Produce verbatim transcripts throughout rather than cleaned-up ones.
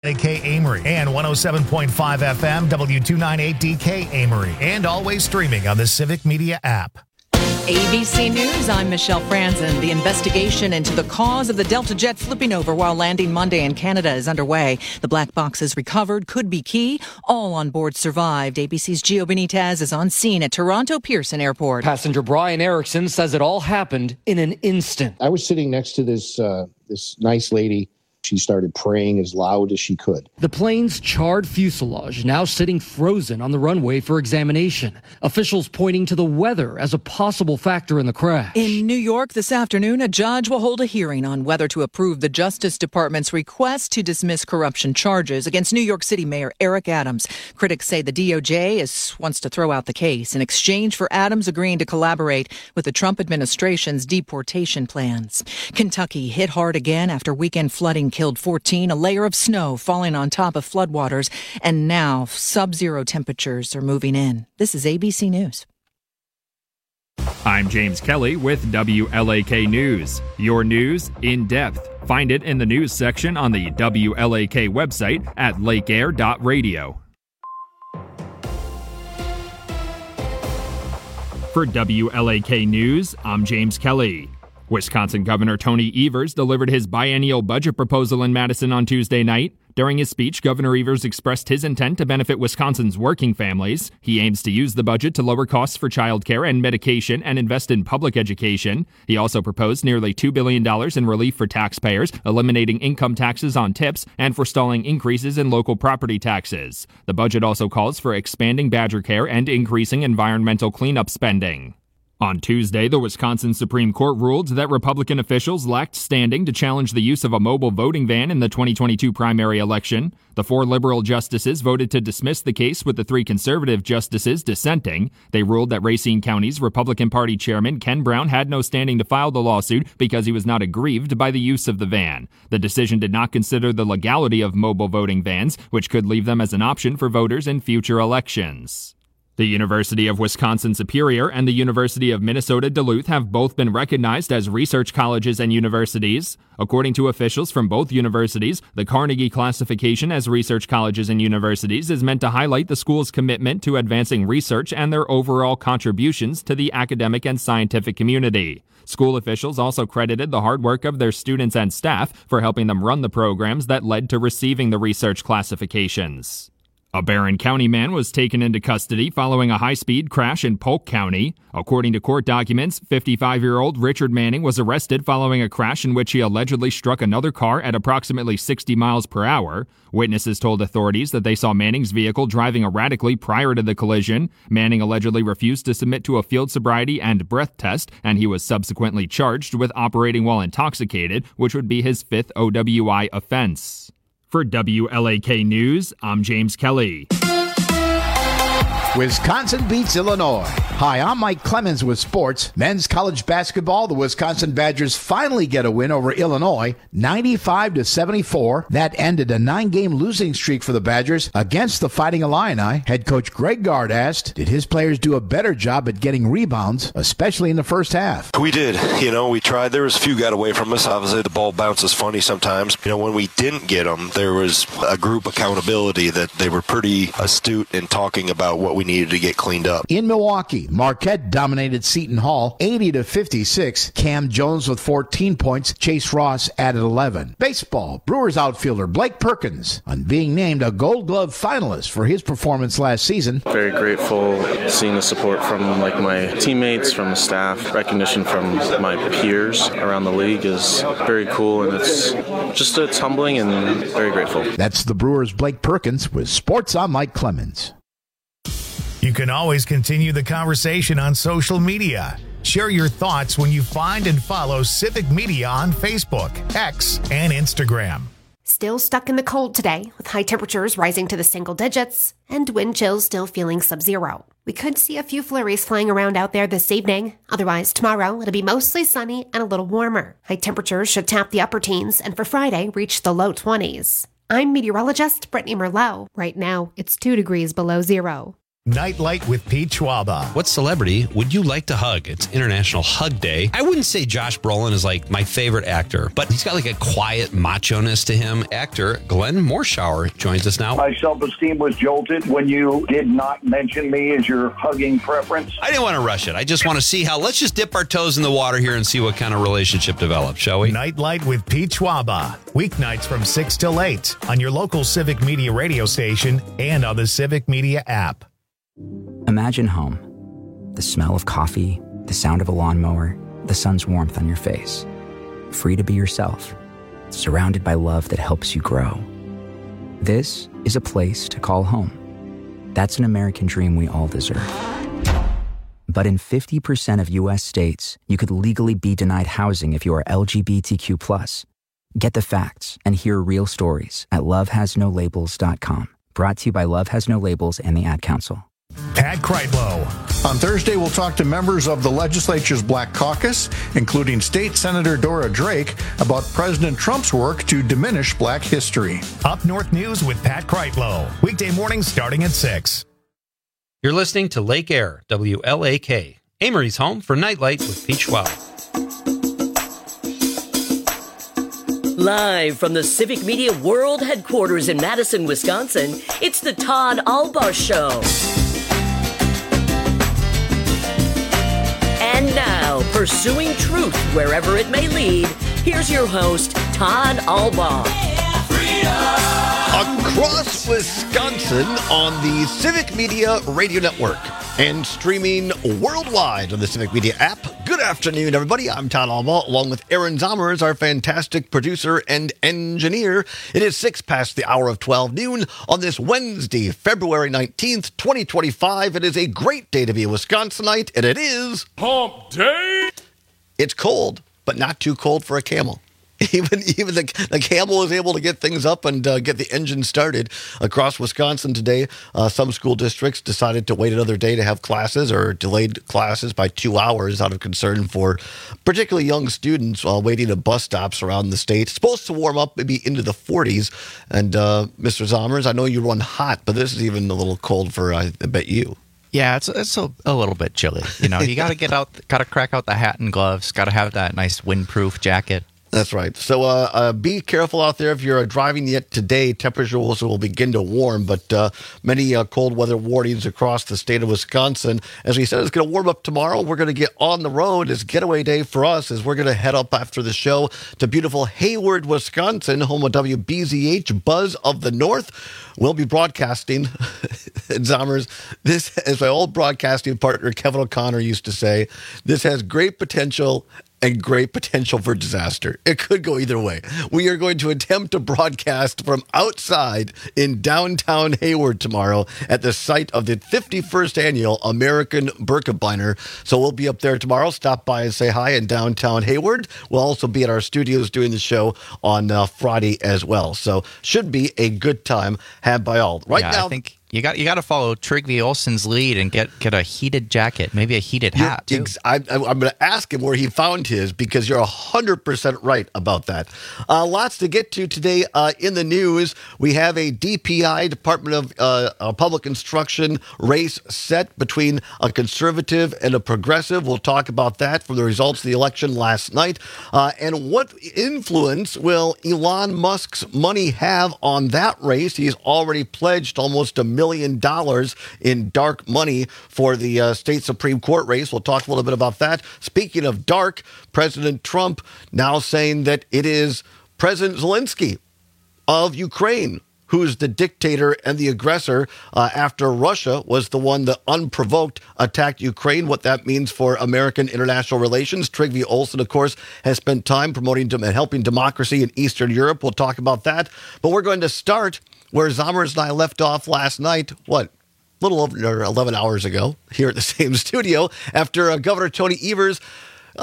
A K Amory and one oh seven point five F M W two ninety-eight D K Amory, and always streaming on the Civic Media app. A B C News, I'm Michelle Franzen. The investigation into the cause of the Delta jet flipping over while landing Monday in Canada is underway. The black boxes recovered could be key. All on board survived. A B C's Gio Benitez is on scene at Toronto Pearson Airport. Passenger Brian Erickson says it all happened in an instant. I was sitting next to this uh, this nice lady. She started praying as loud as she could. The plane's charred fuselage now sitting frozen on the runway for examination. Officials pointing to the weather as a possible factor in the crash. In New York this afternoon, a judge will hold a hearing on whether to approve the Justice Department's request to dismiss corruption charges against New York City Mayor Eric Adams. Critics say the D O J is, wants to throw out the case in exchange for Adams agreeing to collaborate with the Trump administration's deportation plans. Kentucky hit hard again after weekend flooding killed fourteen, a layer of snow falling on top of floodwaters, and now sub-zero temperatures are moving in. This is A B C News. I'm James Kelly with W L A K News. Your news in depth. Find it in the news section on the W L A K website at lake air dot radio. For W L A K News, I'm James Kelly. Wisconsin Governor Tony Evers delivered his biennial budget proposal in Madison on Tuesday night. During his speech, Governor Evers expressed his intent to benefit Wisconsin's working families. He aims to use the budget to lower costs for childcare and medication and invest in public education. He also proposed nearly two billion dollars in relief for taxpayers, eliminating income taxes on tips and forestalling increases in local property taxes. The budget also calls for expanding Badger care and increasing environmental cleanup spending. On Tuesday, the Wisconsin Supreme Court ruled that Republican officials lacked standing to challenge the use of a mobile voting van in the twenty twenty-two primary election. The four liberal justices voted to dismiss the case, with the three conservative justices dissenting. They ruled that Racine County's Republican Party chairman Ken Brown had no standing to file the lawsuit because he was not aggrieved by the use of the van. The decision did not consider the legality of mobile voting vans, which could leave them as an option for voters in future elections. The University of Wisconsin-Superior and the University of Minnesota Duluth have both been recognized as research colleges and universities. According to officials from both universities, the Carnegie classification as research colleges and universities is meant to highlight the school's commitment to advancing research and their overall contributions to the academic and scientific community. School officials also credited the hard work of their students and staff for helping them run the programs that led to receiving the research classifications. A Barron County man was taken into custody following a high-speed crash in Polk County. According to court documents, fifty-five-year-old Richard Manning was arrested following a crash in which he allegedly struck another car at approximately sixty miles per hour. Witnesses told authorities that they saw Manning's vehicle driving erratically prior to the collision. Manning allegedly refused to submit to a field sobriety and breath test, and he was subsequently charged with operating while intoxicated, which would be his fifth O W I offense. For W L A K News, I'm James Kelly. Wisconsin beats Illinois. Hi, I'm Mike Clemens with sports. Men's college basketball, the Wisconsin Badgers finally get a win over Illinois, ninety-five to seventy-four. That ended a nine-game losing streak for the Badgers against the Fighting Illini. Head coach Greg Gard asked, did his players do a better job at getting rebounds, especially in the first half? We did. You know, we tried. There was a few got away from us. Obviously, the ball bounces funny sometimes. You know, when we didn't get them, there was a group accountability that they were pretty astute in talking about what we needed to get cleaned up. In Milwaukee, Marquette dominated Seton Hall eighty to fifty-six. Cam Jones with fourteen points. Chase Ross added eleven. Baseball, Brewers outfielder Blake Perkins on being named a Gold Glove finalist for his performance last season. Very grateful seeing the support from like my teammates, from the staff. Recognition from my peers around the league is very cool, and it's just it's humbling and very grateful. That's the Brewers' Blake Perkins with Sports. I'm Mike Clemens. You can always continue the conversation on social media. Share your thoughts when you find and follow Civic Media on Facebook, X, and Instagram. Still stuck in the cold today, with high temperatures rising to the single digits and wind chills still feeling sub-zero. We could see a few flurries flying around out there this evening. Otherwise, tomorrow it'll be mostly sunny and a little warmer. High temperatures should tap the upper teens and for Friday reach the low twenties. I'm meteorologist Brittany Merlot. Right now, it's two degrees below zero. Nightlight with Pete Schwaba. What celebrity would you like to hug? It's International Hug Day. I wouldn't say Josh Brolin is like my favorite actor, but he's got like a quiet macho-ness to him. Actor Glenn Morshower joins us now. My self-esteem was jolted when you did not mention me as your hugging preference. I didn't want to rush it. I just want to see how, let's just dip our toes in the water here and see what kind of relationship develops, shall we? Nightlight with Pete Schwaba. Weeknights from six till eight on your local Civic Media radio station and on the Civic Media app. Imagine home. The smell of coffee, the sound of a lawnmower, the sun's warmth on your face. Free to be yourself, surrounded by love that helps you grow. This is a place to call home. That's an American dream we all deserve. But in fifty percent of U S states, you could legally be denied housing if you are L G B T Q plus. Get the facts and hear real stories at love has no labels dot com. Brought to you by Love Has No Labels and the Ad Council. Pat Kreitlow. On Thursday, we'll talk to members of the legislature's Black Caucus, including State Senator Dora Drake, about President Trump's work to diminish Black history. Up North News with Pat Kreitlow. Weekday mornings starting at six. You're listening to Lake Air, W L A K, Amory's home for Nightlight with Pete Schwab. Live from the Civic Media World Headquarters in Madison, Wisconsin, it's the Todd Albaugh Show. And now, pursuing truth wherever it may lead, here's your host, Todd Albaugh. Across Wisconsin on the Civic Media Radio Network and streaming worldwide on the Civic Media app. Good afternoon, everybody. I'm Todd Albaugh, along with Aaron Zommers, our fantastic producer and engineer. It is six past the hour of twelve noon on this Wednesday, February nineteenth, twenty twenty-five. It is a great day to be a Wisconsinite, and it is Hump Day. It's cold, but not too cold for a camel. Even even the, the camel is able to get things up and uh, get the engine started across Wisconsin today. Uh, some school districts decided to wait another day to have classes or delayed classes by two hours out of concern for particularly young students while waiting at bus stops around the state. It's supposed to warm up maybe into the forties. And uh, Mister Zommers, I know you run hot, but this is even a little cold for, I bet you. Yeah, it's it's a, a little bit chilly. You know, you got to get out, got to crack out the hat and gloves, got to have that nice windproof jacket. That's right. So uh, uh, be careful out there if you're uh, driving yet today. Temperatures will, will begin to warm, but uh, many uh, cold weather warnings across the state of Wisconsin. As we said, it's going to warm up tomorrow. We're going to get on the road. It's getaway day for us as we're going to head up after the show to beautiful Hayward, Wisconsin, home of W B Z H, Buzz of the North. We'll be broadcasting. Zommers, this, as my old broadcasting partner Kevin O'Connor used to say, this has great potential and great potential for disaster. It could go either way. We are going to attempt to broadcast from outside in downtown Hayward tomorrow at the site of the fifty-first annual American Birkebeiner. So we'll be up there tomorrow. Stop by and say hi in downtown Hayward. We'll also be at our studios doing the show on uh, Friday as well. So should be a good time had by all. Right yeah, now, I think You got you got to follow Trygve Olsen's lead and get, get a heated jacket, maybe a heated hat, too. I, I, I'm going to ask him where he found his because you're one hundred percent right about that. Uh, lots to get to today uh, in the news. We have a D P I, Department of uh, uh, Public Instruction, race set between a conservative and a progressive. We'll talk about that from the results of the election last night. Uh, and what influence will Elon Musk's money have on that race? He's already pledged almost a million million dollars in dark money for the uh, state Supreme Court race. We'll talk a little bit about that. Speaking of dark, President Trump now saying that it is President Zelensky of Ukraine who's the dictator and the aggressor uh, after Russia was the one that unprovoked attacked Ukraine, what that means for American international relations. Trygve Olsen, of course, has spent time promoting and helping democracy in Eastern Europe. We'll talk about that. But we're going to start where Zommers and I left off last night, what, a little over eleven hours ago, here at the same studio, after uh, Governor Tony Evers uh,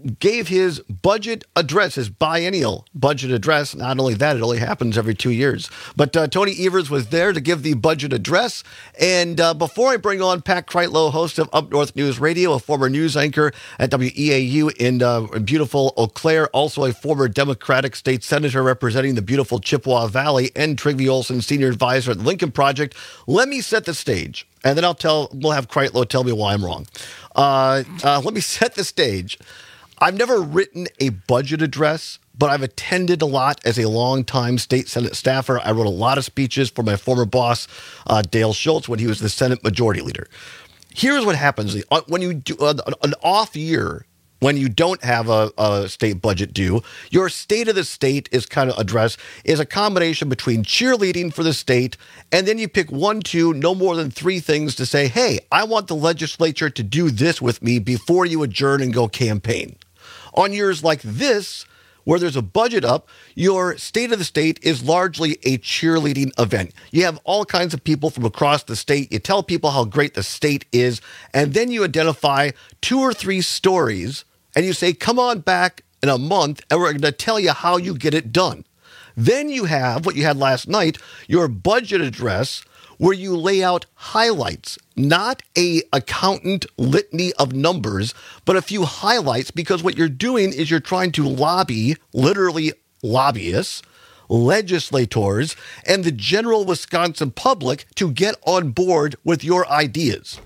gave his budget address, his biennial budget address. Not only that, it only happens every two years. But uh, Tony Evers was there to give the budget address. And uh, before I bring on Pat Kreitlow, host of Up North News Radio, a former news anchor at W E A U in uh, beautiful Eau Claire, also a former Democratic state senator representing the beautiful Chippewa Valley, and Trygve Olsen, senior advisor at the Lincoln Project, let me set the stage. And then I'll tell, we'll have Kreitlow tell me why I'm wrong. Uh, uh, let me set the stage. I've never written a budget address, but I've attended a lot as a longtime state Senate staffer. I wrote a lot of speeches for my former boss, uh, Dale Schultz, when he was the Senate Majority Leader. Here's what happens. When you do uh, an off year, when you don't have a, a state budget due, your state of the state is kind of address is a combination between cheerleading for the state, and then you pick one, two, no more than three things to say, hey, I want the legislature to do this with me before you adjourn and go campaign. On years like this, where there's a budget up, your state of the state is largely a cheerleading event. You have all kinds of people from across the state. You tell people how great the state is, and then you identify two or three stories, and you say, come on back in a month, and we're going to tell you how you get it done. Then you have what you had last night, your budget address, where you lay out highlights, not a accountant litany of numbers, but a few highlights, because what you're doing is you're trying to lobby, literally lobbyists, legislators, and the general Wisconsin public to get on board with your ideas.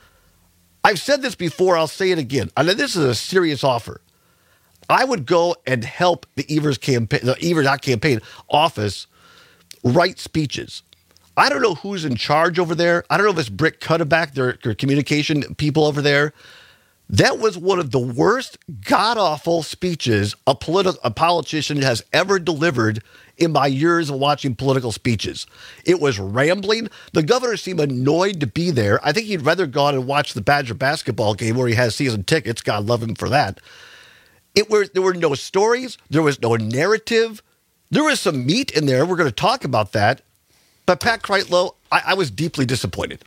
I've said this before, I'll say it again. I know this is a serious offer. I would go and help the Evers campaign, the Evers not campaign office write speeches. I don't know who's in charge over there. I don't know if it's Britt Cuddeback, their, their communication people over there. That was one of the worst, god-awful speeches a, politi- a politician has ever delivered in my years of watching political speeches. It was rambling. The governor seemed annoyed to be there. I think he'd rather gone and watch the Badger basketball game where he has season tickets. God love him for that. It were, there were no stories. There was no narrative. There was some meat in there. We're going to talk about that. But Pat Kreitlow, I, I was deeply disappointed.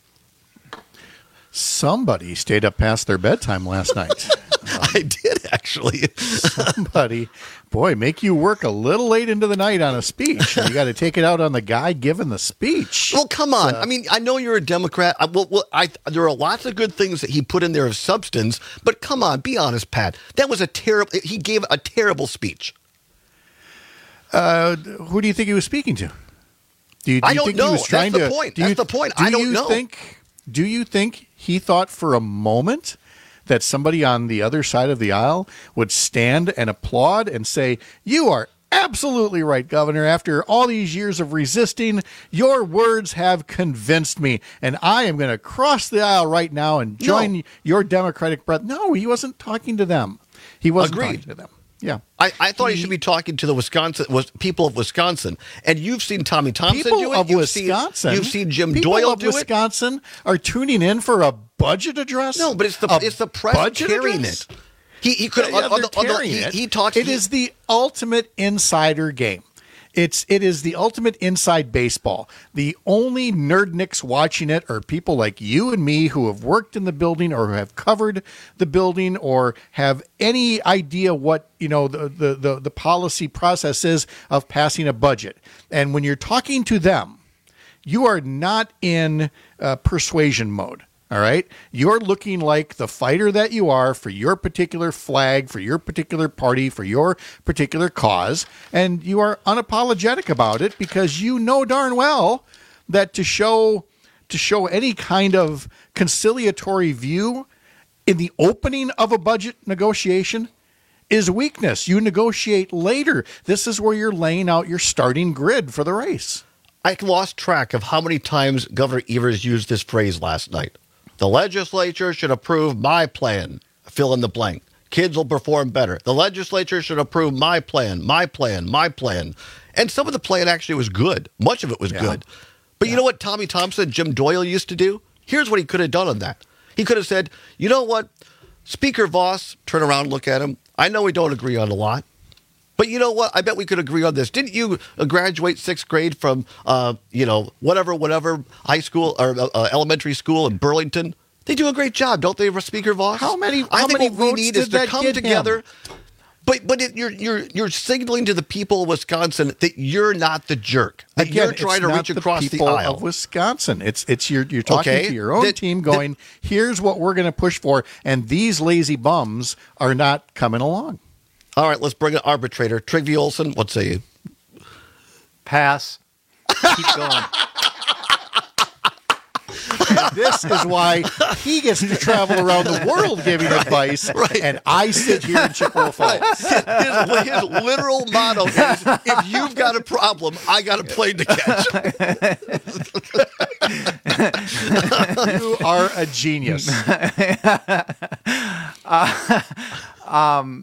Somebody stayed up past their bedtime last night. Um, I did, actually. Somebody, boy, make you work a little late into the night on a speech. You got to take it out on the guy giving the speech. Well, come on. Uh, I mean, I know you're a Democrat. I, well, well, I, there are lots of good things that he put in there of substance. But come on, be honest, Pat. That was a terrible. He gave a terrible speech. Uh, who do you think he was speaking to? Do you, do I you don't think know. he was trying That's the to, point. Do That's you, the point. Do I don't you know. Think, do you think he thought for a moment that somebody on the other side of the aisle would stand and applaud and say, you are absolutely right, Governor. After all these years of resisting, your words have convinced me, and I am going to cross the aisle right now and join No. your Democratic breath. No, he wasn't talking to them. He wasn't Agreed. talking to them. Yeah, I, I thought he, he should be talking to the Wisconsin was people of Wisconsin, and you've seen Tommy Thompson people do it. of You've Wisconsin. Seen, you've seen Jim people Doyle of do Wisconsin are tuning in for a budget address. it. No, but it's the A it's the press budget carrying address? it. He he could Yeah, on, on they're the, on the, carrying he, it. he talks. It he, is the ultimate insider game. It's it is the ultimate inside baseball. The only nerdnicks watching it are people like you and me who have worked in the building or who have covered the building or have any idea what you know the the the, the policy process is of passing a budget. And when you're talking to them, you are not in uh, persuasion mode. All right. You're looking like the fighter that you are for your particular flag, for your particular party, for your particular cause. And you are unapologetic about it because you know darn well that to show to show any kind of conciliatory view in the opening of a budget negotiation is weakness. You negotiate later. This is where you're laying out your starting grid for the race. I lost track of how many times Governor Evers used this phrase last night. The legislature should approve my plan. Fill in the blank. Kids will perform better. The legislature should approve my plan, my plan, my plan. And some of the plan actually was good. Much of it was Yeah. good. But Yeah. you know what Tommy Thompson, Jim Doyle used to do? Here's what he could have done on that. He could have said, you know what? Speaker Voss, turn around and look at him. I know we don't agree on a lot. But you know what? I bet we could agree on this. Didn't you uh, graduate sixth grade from, uh, you know, whatever, whatever high school or uh, uh, elementary school in Burlington? They do a great job, don't they, Speaker Voss? How many? I how think many what we votes need did is to that come get together. him? But but it, you're you're you're signaling to the people of Wisconsin that you're not the jerk. That Again, you're trying it's to not reach across the, people the aisle of Wisconsin. It's it's you're you're talking Okay. to your own That- team, going, here's what we're going to push for, and these lazy bums are not coming along. All right, let's bring an arbitrator. Trygve Olsen, what say you? Pass. Keep going. And this is why he gets to travel around the world giving advice, right. and I sit here in Chippewa Falls. His, his literal motto is, if you've got a problem, I got a plane to catch. You are a genius. uh, um,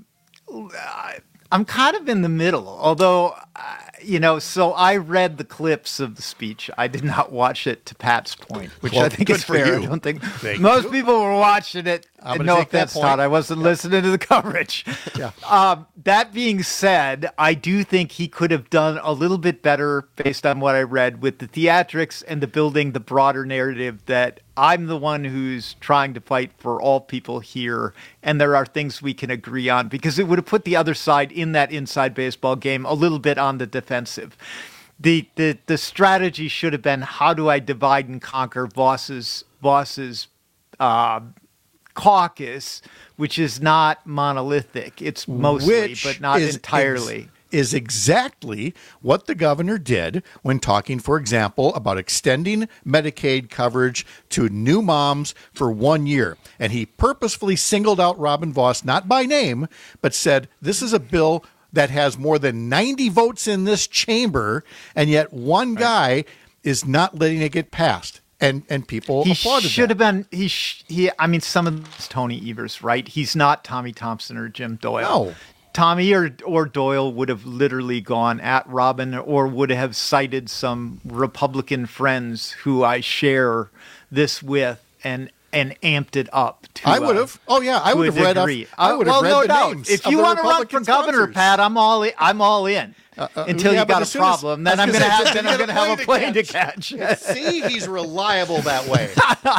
I'm kind of in the middle, although, uh, you know, so I read the clips of the speech. I did not watch it, to Pat's point, which Well, I think good is for fair. you. I don't think Thank most you. people were watching it. I'm And gonna no take that offense, point. Todd, I wasn't listening to the coverage. Yeah. Um, that being said, I do think he could have done a little bit better based on what I read with the theatrics and the building the broader narrative that I'm the one who's trying to fight for all people here, and there are things we can agree on, because it would have put the other side in that inside baseball game a little bit on the defensive. The the the strategy should have been, how do I divide and conquer Voss's Voss's uh, caucus, which is not monolithic. It's mostly, Which but not is entirely. ex- is exactly what the governor did when talking, for example, about extending Medicaid coverage to new moms for one year. And he purposefully singled out Robin Voss, not by name, but said, this is a bill that has more than ninety votes in this chamber, and yet one guy is not letting it get passed. And and people He applauded should that. have been. He sh- he. I mean, some of it's Tony Evers, right? He's not Tommy Thompson or Jim Doyle. No. Tommy or or Doyle would have literally gone at Robin, or would have cited some Republican friends who I share this with, and and amped it up. To, I would uh, have. Oh yeah, I to would a have read. Off, degree. I would have well, read no the doubt. names. If of you the want to run Republican for governor, sponsors. Pat, I'm all in, I'm all in. Uh, uh, Until yeah, you but got a as soon as- problem, then I I'm was gonna gonna have say, then I'm you gonna got a have a plane to catch. See, he's reliable that way.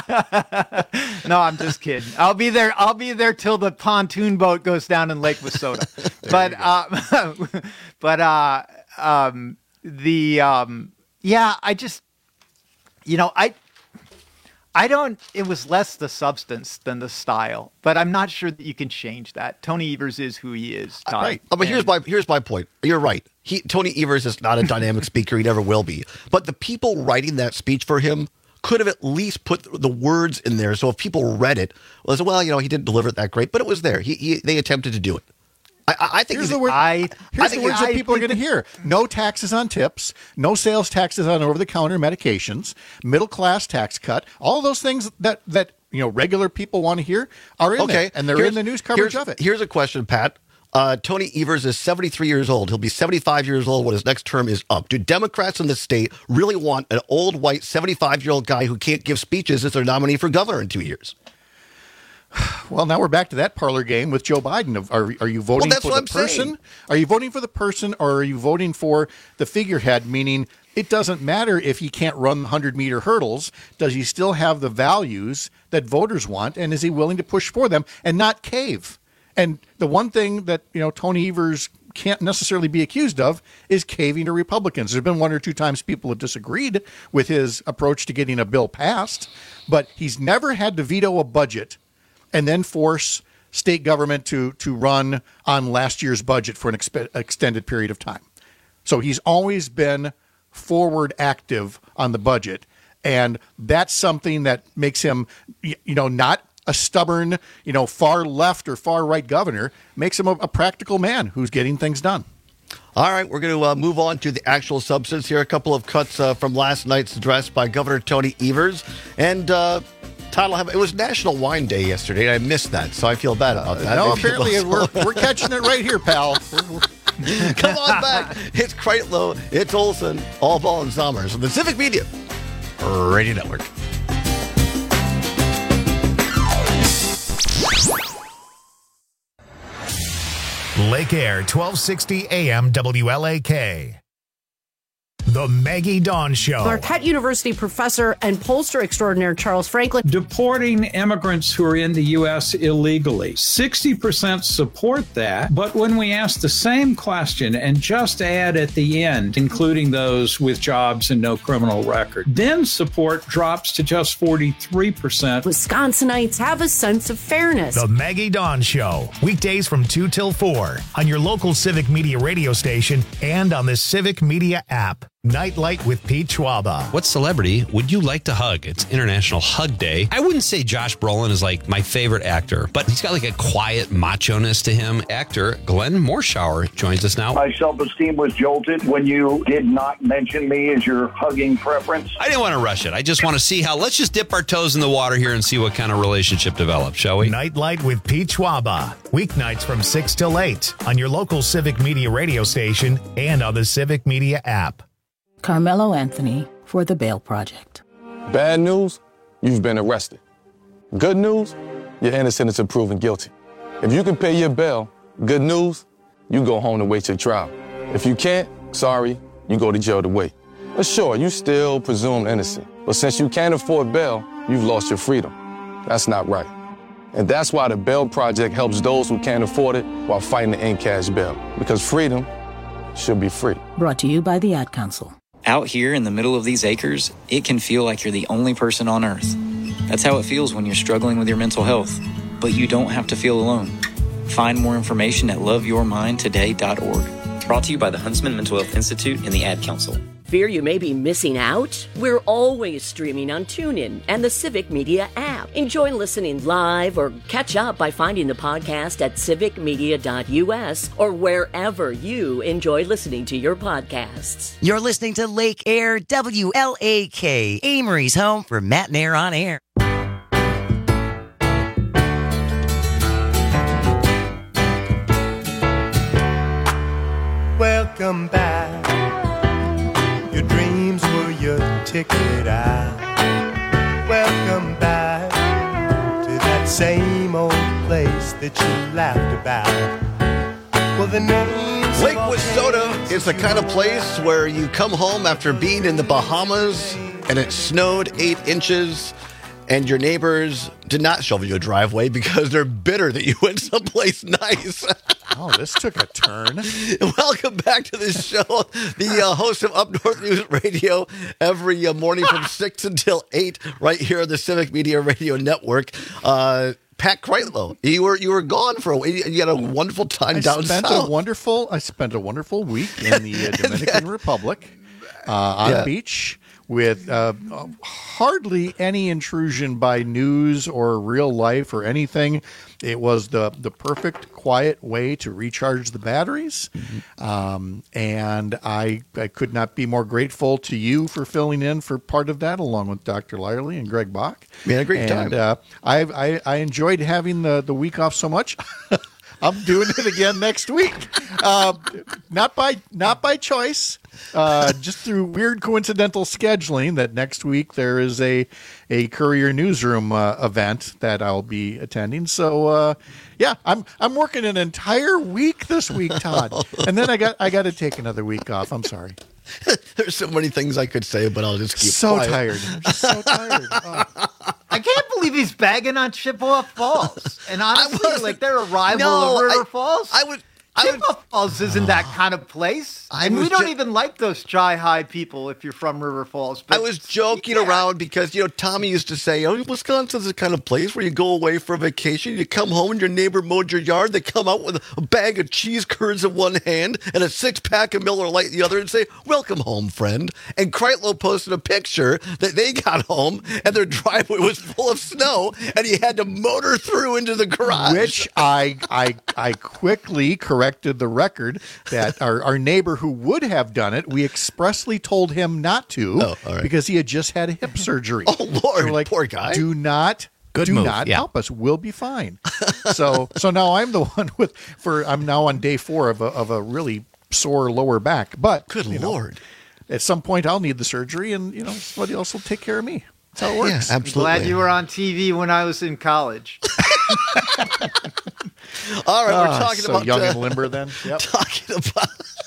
No, I'm just kidding. I'll be there. I'll be there till the pontoon boat goes down in Lake Wissota. but uh, but uh, um, the um, yeah, I just you know I. I don't, it was less the substance than the style, but I'm not sure that you can change that. Tony Evers is who he is. Todd. Right. Oh, but here's my here's my point. You're right. He Tony Evers is not a dynamic speaker. He never will be. But the people writing that speech for him could have at least put the words in there. So if people read it, well, they said, well, you know, he didn't deliver it that great, but it was there. He, he they attempted to do it. I, I, I think Here's he's- the word. I, Here's I the think words I that people are think going to hear: no taxes on tips, no sales taxes on over-the-counter medications, middle-class tax cut. All those things that that you know regular people want to hear are in okay, there, and they're Here's- in the news coverage here's- of it. Here's a question, Pat. Uh, Tony Evers is seventy-three years old. He'll be seventy-five years old when his next term is up. Do Democrats in the state really want an old, white, seventy-five-year-old guy who can't give speeches as their nominee for governor in two years? Well, now we're back to that parlor game with Joe Biden. Of Are are you voting that's for what the I'm person? saying. Are you voting for the person, or are you voting for the figurehead? Meaning, it doesn't matter if he can't run hundred-meter hurdles. Does he still have the values that voters want, and is he willing to push for them and not cave? And the one thing that you know Tony Evers can't necessarily be accused of is caving to Republicans. There's been one or two times people have disagreed with his approach to getting a bill passed, but he's never had to veto a budget and then force state government to to run on last year's budget for an expe- extended period of time. So he's always been forward active on the budget, and that's something that makes him, y- you know, not a stubborn, you know, far left or far right governor. Makes him a, a practical man who's getting things done. All right, we're going to uh, move on to the actual substance here. A couple of cuts uh, from last night's address by Governor Tony Evers. And uh, Todd will have, it was National Wine Day yesterday, and I missed that, so I feel bad about that. No, Maybe apparently we'll- we're, we're catching it right here, pal. Come on back. It's Kreitlow, it's Olson, All Ball and Sommers on the Civic Media Radio Network. Lake Air, twelve sixty A M W L A K. The Maggie Dawn Show. Marquette University professor and pollster extraordinaire Charles Franklin. Deporting immigrants who are in the U S illegally. sixty percent support that, but when we ask the same question and just add at the end, including those with jobs and no criminal record, then support drops to just forty-three percent. Wisconsinites have a sense of fairness. The Maggie Dawn Show. Weekdays from two till four on your local Civic Media radio station and on the Civic Media app. Nightlight with Pete Schwaba. What celebrity would you like to hug? It's International Hug Day. I wouldn't say Josh Brolin is like my favorite actor, but he's got like a quiet macho-ness to him. Actor Glenn Morshower joins us now. My self-esteem was jolted when you did not mention me as your hugging preference. I didn't want to rush it. I just want to see how, let's just dip our toes in the water here and see what kind of relationship develops, shall we? Nightlight with Pete Schwaba. Weeknights from six till eight on your local Civic Media radio station and on the Civic Media app. Carmelo Anthony for the Bail Project. Bad news, you've been arrested. Good news, you're innocent until proven guilty. If you can pay your bail, good news, you go home to wait your trial. If you can't, sorry, you go to jail to wait. But sure, you still presumed innocent. But since you can't afford bail, you've lost your freedom. That's not right. And that's why the Bail Project helps those who can't afford it while fighting to end cash bail. Because freedom should be free. Brought to you by the Ad Council. Out here in the middle of these acres, it can feel like you're the only person on earth. That's how it feels when you're struggling with your mental health. But you don't have to feel alone. Find more information at love your mind today dot org. Brought to you by the Huntsman Mental Health Institute and the Ad Council. Fear you may be missing out? We're always streaming on TuneIn and the Civic Media app. Enjoy listening live or catch up by finding the podcast at civic media dot u s or wherever you enjoy listening to your podcasts. You're listening to Lake Air W L A K, Amory's home for Matt and Air on Air. Welcome back. Your dreams were your ticket out. Welcome back to that same old place that you laughed about. Well, the names Lake Wissota is the kind of place where you come home after being in the Bahamas and it snowed eight inches and your neighbors did not shovel your driveway because they're bitter that you went someplace nice. Oh, this took a turn. Welcome back to the show. The uh, host of Up North News Radio every uh, morning from six until eight right here on the Civic Media Radio Network. Uh, Pat Kreitlow, you were you were gone for a while. You had a wonderful time I down spent south. A wonderful, I spent a wonderful week in the uh, Dominican then, Republic uh, on yeah. a beach with uh, hardly any intrusion by news or real life or anything. It was the the perfect, quiet way to recharge the batteries. Mm-hmm. Um, and I, I could not be more grateful to you for filling in for part of that, along with Doctor Lyerly and Greg Bach. We had a great and, time. Uh, I, I, I enjoyed having the, the week off so much. I'm doing it again next week. Uh, not by not by choice, uh, just through weird coincidental scheduling. That next week there is a a Courier Newsroom uh, event that I'll be attending. So uh, yeah, I'm I'm working an entire week this week, Todd, and then I got I got to take another week off. I'm sorry. There's so many things I could say, but I'll just keep so quiet. tired. I'm just so tired. Oh. I can't believe he's bagging on Chippewa Falls. And honestly, like they're a rival No, of River I- Falls. I would. Chippewa Falls isn't that kind of place. I and we was don't ju- even like those shy-high people if you're from River Falls. I was joking around because, you know, Tommy used to say, oh, Wisconsin's the kind of place where you go away for a vacation, you come home and your neighbor mowed your yard, they come out with a bag of cheese curds in one hand and a six-pack of Miller Lite in the other and say, welcome home, friend. And Kreitlow posted a picture that they got home and their driveway was full of snow and he had to motor through into the garage. Which I I I quickly corrected the record that our, our neighbor who would have done it, we expressly told him not to Oh, all right. because he had just had a hip surgery. Oh, Lord, So we're like, poor guy. Do not Good do move, not yeah. help us. We'll be fine. so so now I'm the one with for I'm now on day four of a of a really sore lower back. But Good you know, Lord. at some point I'll need the surgery and you know somebody else will take care of me. That's how it works. Yeah, absolutely. glad you were on T V when I was in college. All right, we're Ah, talking so about young uh, and limber then. Yep. talking about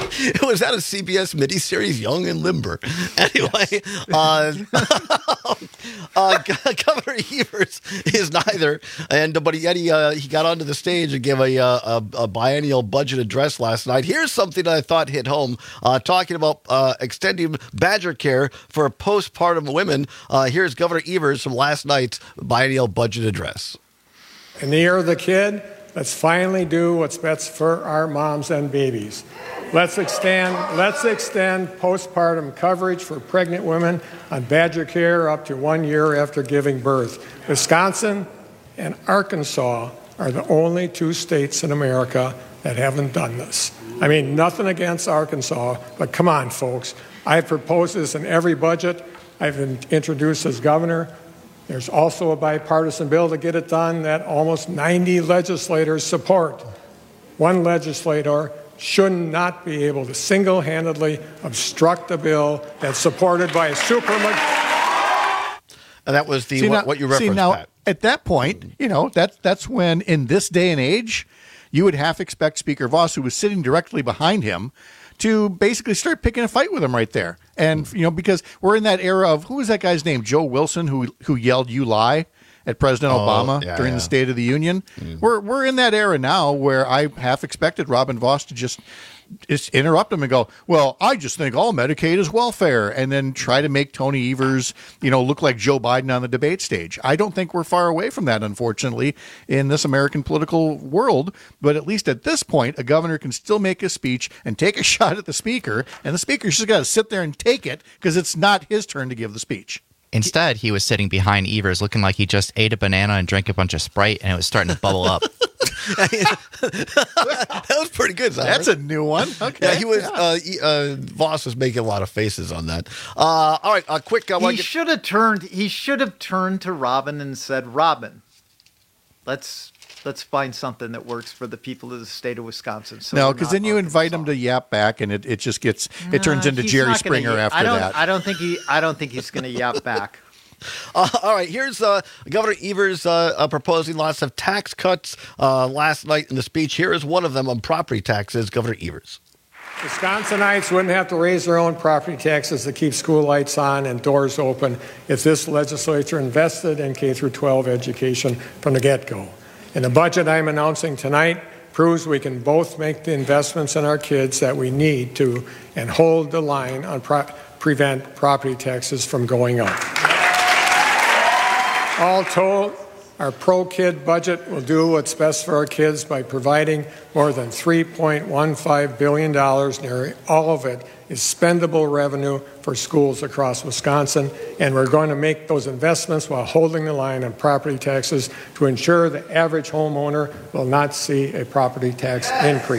It was that a C B S miniseries, Young and Limber. Anyway, yes. uh, uh, Governor Evers is neither, and but yet he uh, he got onto the stage and gave a, a, a biennial budget address last night. Here's something that I thought hit home, uh, talking about uh, extending Badger care for postpartum women. Uh, here's Governor Evers from last night's biennial budget address. In the year of the kid, let's finally do what's best for our moms and babies. Let's extend, let's extend postpartum coverage for pregnant women on Badger Care up to one year after giving birth. Wisconsin and Arkansas are the only two states in America that haven't done this. I mean, nothing against Arkansas, but come on, folks. I've proposed this in every budget I've been introduced as governor. There's also a bipartisan bill to get it done that almost ninety legislators support. One legislator should not be able to single-handedly obstruct a bill that's supported by a supermajority. And that was the see, what, now, what you referenced, see, now, Pat. At that point, you know, that, that's when, in this day and age, you would half expect Speaker Voss, who was sitting directly behind him, to basically start picking a fight with him right there. And, you know, because we're in that era of, who was that guy's name? Joe Wilson, who who yelled, "You lie," at President Oh, Obama yeah, during yeah. the State of the Union. Mm. We're we're in that era now where I half expected Robin Voss to just, just interrupt him and go, "Well, I just think all Medicaid is welfare," and then try to make Tony Evers, you know, look like Joe Biden on the debate stage. I don't think we're far away from that, unfortunately, in this American political world. But at least at this point, a governor can still make a speech and take a shot at the speaker, and the speaker's just got to sit there and take it because it's not his turn to give the speech. Instead, he was sitting behind Evers looking like he just ate a banana and drank a bunch of Sprite, and it was starting to bubble up. That was pretty good, Zach. That's a new one. Okay. Yeah, he was. Uh, he, uh, Voss was making a lot of faces on that. Uh, all right, a uh, quick. Uh, he should have turned. He should have turned to Robin and said, "Robin, let's let's find something that works for the people of the state of Wisconsin." So no, we're because not then you Arkansas." invite him to yap back, and it, it just gets it turns Uh, into he's Jerry not gonna Springer y- after I don't, that. I don't think he. I don't think he's going to yap back. Uh, all right, here's uh, Governor Evers uh, uh, proposing lots of tax cuts uh, last night in the speech. Here is one of them on property taxes, Governor Evers. Wisconsinites wouldn't have to raise their own property taxes to keep school lights on and doors open if this legislature invested in K through twelve education from the get-go. And the budget I'm announcing tonight proves we can both make the investments in our kids that we need to and hold the line on pro- prevent property taxes from going up. All told, our pro-kid budget will do what's best for our kids by providing more than three point one five billion dollars. Nearly all of it is spendable revenue for schools across Wisconsin, and we're going to make those investments while holding the line on property taxes to ensure the average homeowner will not see a property tax increase.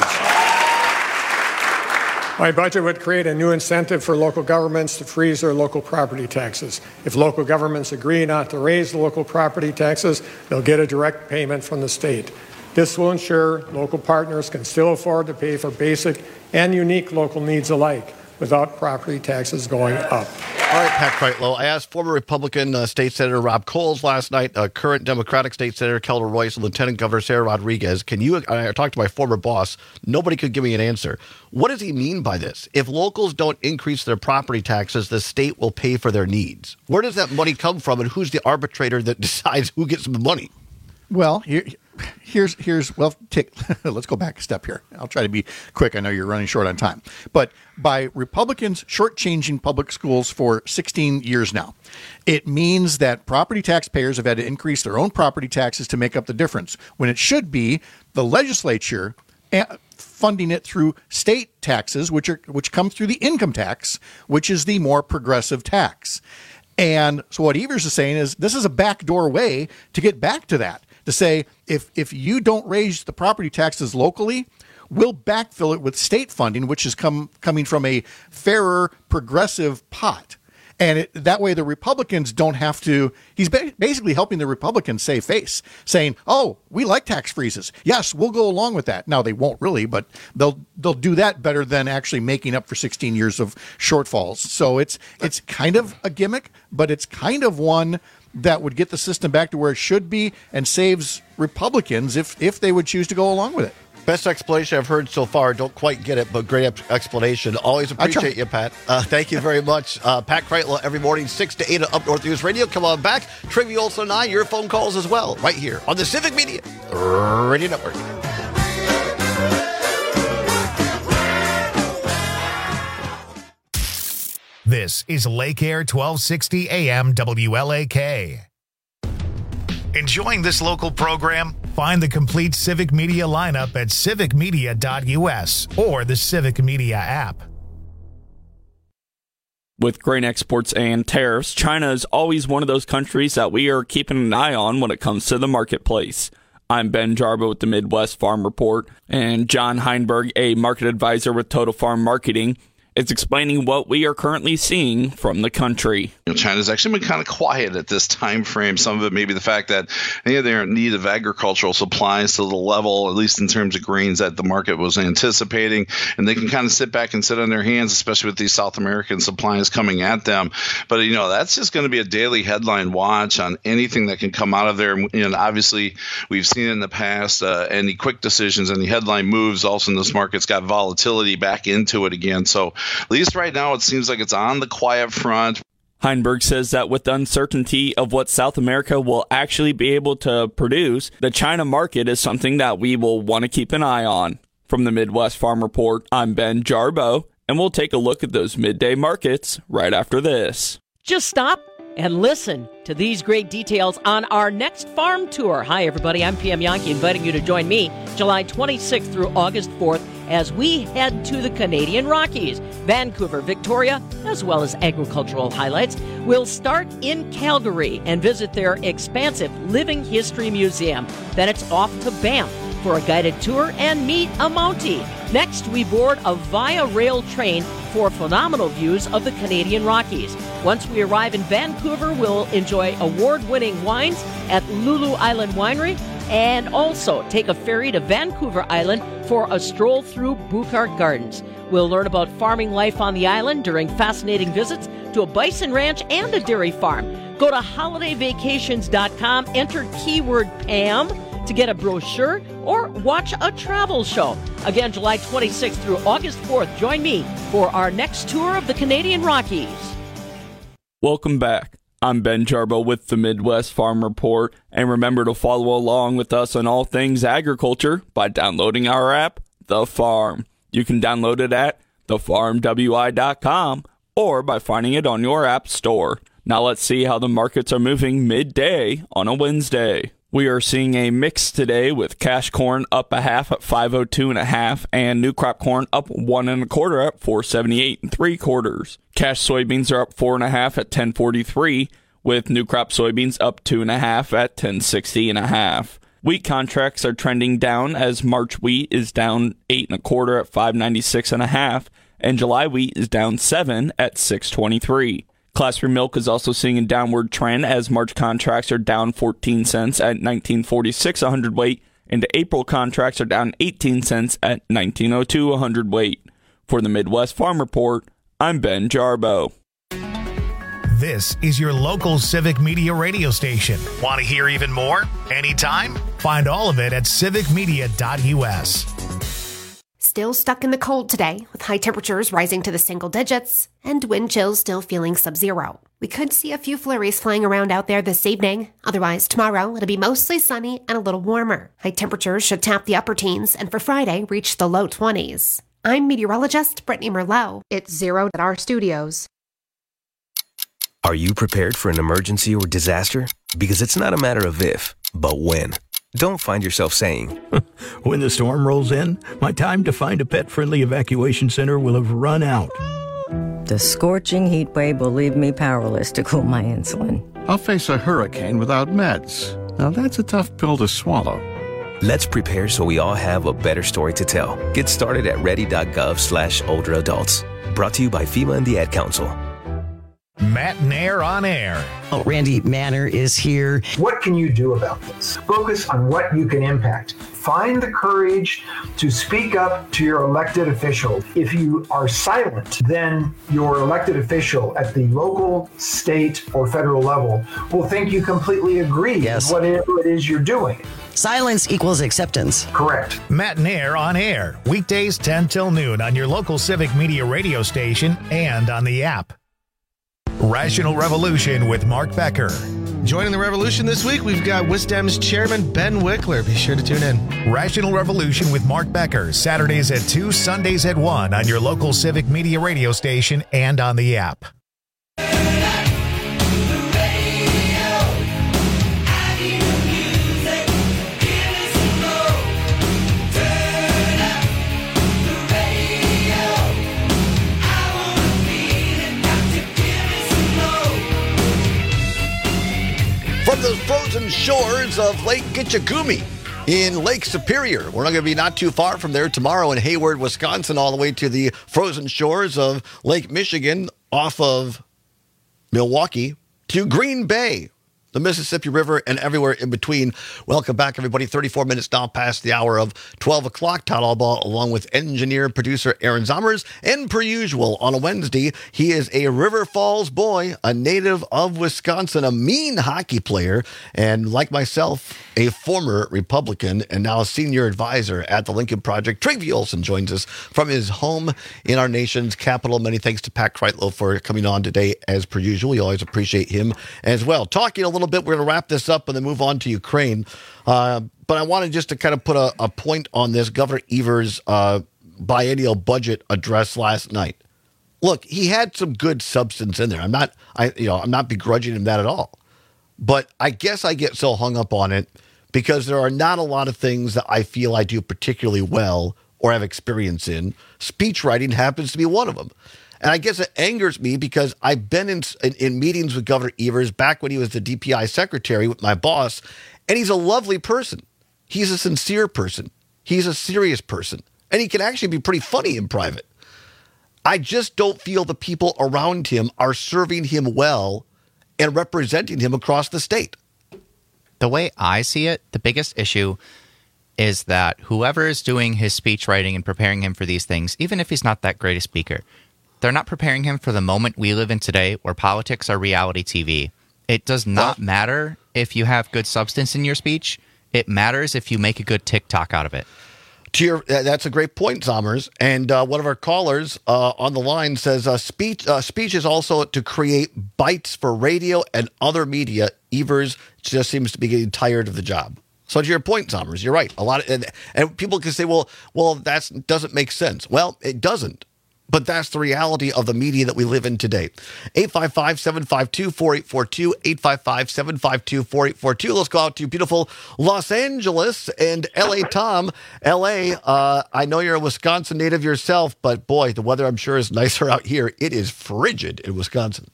My budget would create a new incentive for local governments to freeze their local property taxes. If local governments agree not to raise the local property taxes, they'll get a direct payment from the state. This will ensure local partners can still afford to pay for basic and unique local needs alike without property taxes going up. All right, Pat Kreitlow. I asked former Republican uh, State Senator Rob Coles last night, uh, current Democratic State Senator Kelda Royce, and Lieutenant Governor Sarah Rodriguez. Can you? I talked to my former boss. Nobody could give me an answer. What does he mean by this? If locals don't increase their property taxes, the state will pay for their needs. Where does that money come from, and who's the arbitrator that decides who gets the money? Well, here, here's here's well, take, let's go back a step here. I'll try to be quick. I know you're running short on time, but by Republicans shortchanging public schools for sixteen years now, it means that property taxpayers have had to increase their own property taxes to make up the difference, when it should be the legislature funding it through state taxes, which are which come through the income tax, which is the more progressive tax. And so what Evers is saying is this is a backdoor way to get back to that. To say, if if you don't raise the property taxes locally, we'll backfill it with state funding, which is come coming from a fairer, progressive pot. And it, that way the Republicans don't have to, he's ba- basically helping the Republicans save face, saying, oh, we like tax freezes. Yes, we'll go along with that. Now, they won't really, but they'll they'll do that better than actually making up for sixteen years of shortfalls. So it's it's kind of a gimmick, but it's kind of one that would get the system back to where it should be and saves Republicans if if they would choose to go along with it. Best explanation I've heard so far. Don't quite get it, but great ep- explanation. Always appreciate you, Pat. Uh, thank you very much. Uh, Pat Kreitler every morning, six to eight at Up North News Radio. Come on back. Trivia Olson and I, your phone calls as well, right here on the Civic Media Radio Network. This is Lake Air twelve sixty A M W L A K. Enjoying this local program? Find the complete Civic Media lineup at civic media dot U S or the Civic Media app. With grain exports and tariffs, China is always one of those countries that we are keeping an eye on when it comes to the marketplace. I'm Ben Jarbo with the Midwest Farm Report, and John Heinberg, a market advisor with Total Farm Marketing, is explaining what we are currently seeing from the country. You know, China's actually been kind of quiet at this time frame. Some of it may be the fact that they they're in need of agricultural supplies to the level, at least in terms of grains, that the market was anticipating, and they can kind of sit back and sit on their hands, especially with these South American supplies coming at them. But, you know, that's just going to be a daily headline watch on anything that can come out of there. And obviously, we've seen in the past uh, any quick decisions, any headline moves. Also, in this market's got volatility back into it again. So at least right now, it seems like it's on the quiet front. Heinberg says that with the uncertainty of what South America will actually be able to produce, the China market is something that we will want to keep an eye on. From the Midwest Farm Report, I'm Ben Jarbo, and we'll take a look at those midday markets right after this. Just stop and listen to these great details on our next farm tour. Hi, everybody. I'm P M Yankee, inviting you to join me July twenty-sixth through August fourth as we head to the Canadian Rockies, Vancouver, Victoria, as well as agricultural highlights. We'll start in Calgary and visit their expansive Living History Museum. Then it's off to Banff for a guided tour and meet a Mountie. Next, we board a Via Rail train for phenomenal views of the Canadian Rockies. Once we arrive in Vancouver, we'll enjoy award-winning wines at Lulu Island Winery and also take a ferry to Vancouver Island for a stroll through Buchart Gardens. We'll learn about farming life on the island during fascinating visits to a bison ranch and a dairy farm. Go to holiday vacations dot com, enter keyword Pam to get a brochure or watch a travel show. Again, July twenty-sixth through August fourth, join me for our next tour of the Canadian Rockies. Welcome back. I'm Ben Jarbo with the Midwest Farm Report, and remember to follow along with us on all things agriculture by downloading our app, The Farm. You can download it at the farm w i dot com or by finding it on your app store. Now let's see how the markets are moving midday on a Wednesday. We are seeing a mix today with cash corn up a half at five oh two and a half and new crop corn up one and a quarter at four seventy-eight and three quarters. Cash soybeans are up four and a half at ten forty-three, with new crop soybeans up two and a half at ten sixty and a half. Wheat contracts are trending down as March wheat is down eight and a quarter at five ninety-six and a half, and July wheat is down seven at six twenty-three. Class three milk is also seeing a downward trend as March contracts are down fourteen cents at nineteen forty-six a hundredweight, and April contracts are down eighteen cents at nineteen oh two a hundredweight. For the Midwest Farm Report, I'm Ben Jarbo. This is your local Civic Media radio station. Want to hear even more? Anytime? Find all of it at civic media dot U S. Still stuck in the cold today, with high temperatures rising to the single digits and wind chills still feeling sub-zero. We could see a few flurries flying around out there this evening. Otherwise, tomorrow it'll be mostly sunny and a little warmer. High temperatures should tap the upper teens and for Friday reach the low twenties. I'm meteorologist Brittany Merlot. It's zero at our studios. Are you prepared for an emergency or disaster? Because it's not a matter of if, but when. Don't find yourself saying, when the storm rolls in, my time to find a pet-friendly evacuation center will have run out. The scorching heat wave will leave me powerless to cool my insulin. I'll face a hurricane without meds. Now that's a tough pill to swallow. Let's prepare so we all have a better story to tell. Get started at ready dot gov slash older adults. Brought to you by FEMA and the Ad Council. Matt Nair on air. Oh, Randy Manor is here. What can you do about this? Focus on what you can impact. Find the courage to speak up to your elected official. If you are silent, then your elected official at the local, state, or federal level will think you completely agree Yes. with whatever it is you're doing. Silence equals acceptance. Correct. Matt Nair on air. Weekdays ten till noon on your local Civic Media radio station and on the app. Rational Revolution with Mark Becker. Joining the revolution this week, we've got WisDem's chairman, Ben Wickler. Be sure to tune in. Rational Revolution with Mark Becker, Saturdays at two, Sundays at one on your local Civic Media radio station and on the app. From the frozen shores of Lake Gitchagumi in Lake Superior. We're not going to be not too far from there tomorrow in Hayward, Wisconsin, all the way to the frozen shores of Lake Michigan off of Milwaukee to Green Bay, the Mississippi River, and everywhere in between. Welcome back, everybody. thirty-four minutes now past the hour of twelve o'clock. Todd Albaugh, along with engineer, producer Aaron Zommers. And per usual, on a Wednesday, he is a River Falls boy, a native of Wisconsin, a mean hockey player, and like myself, a former Republican and now a senior advisor at the Lincoln Project. Trygve Olsen joins us from his home in our nation's capital. Many thanks to Pat Kreitlow for coming on today, as per usual. We always appreciate him as well. Talking a little bit, we're going to wrap this up and then move on to Ukraine. Uh, but I wanted just to kind of put a, a point on this Governor Evers' uh, biennial budget address last night. Look, he had some good substance in there. I'm not, I, you know, I'm not begrudging him that at all. But I guess I get so hung up on it because there are not a lot of things that I feel I do particularly well or have experience in. Speech writing happens to be one of them. And I guess it angers me because I've been in, in, in meetings with Governor Evers back when he was the D P I secretary with my boss, and he's a lovely person. He's a sincere person. He's a serious person. And he can actually be pretty funny in private. I just don't feel the people around him are serving him well and representing him across the state. The way I see it, the biggest issue is that whoever is doing his speech writing and preparing him for these things, even if he's not that great a speaker, they're not preparing him for the moment we live in today where politics are reality T V. It does not matter if you have good substance in your speech. It matters if you make a good TikTok out of it. To your, that's a great point, Zommers. And uh, one of our callers uh, on the line says, uh, speech, uh, speech is also to create bites for radio and other media. Evers just seems to be getting tired of the job. So to your point, Zommers, you're right. A lot of, and, and people can say, well, well, that doesn't make sense. Well, it doesn't. But that's the reality of the media that we live in today. eight five five, seven five two, four eight four two, eight five five, seven five two, four eight four two. Let's go out to beautiful Los Angeles and L A. Tom. L A, uh, I know you're a Wisconsin native yourself, but boy, the weather I'm sure is nicer out here. It is frigid in Wisconsin.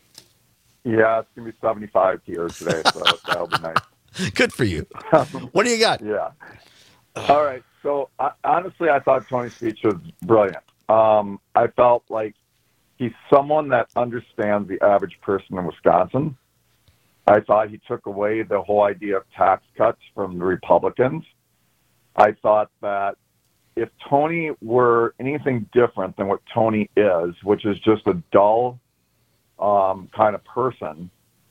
Yeah, it's going to be seventy-five here today, so that'll be nice. Good for you. What do you got? Yeah. All right. So I, honestly, I thought Tony's speech was brilliant. Um, I felt like he's someone that understands the average person in Wisconsin. I thought he took away the whole idea of tax cuts from the Republicans. I thought that if Tony were anything different than what Tony is, which is just a dull um, kind of person,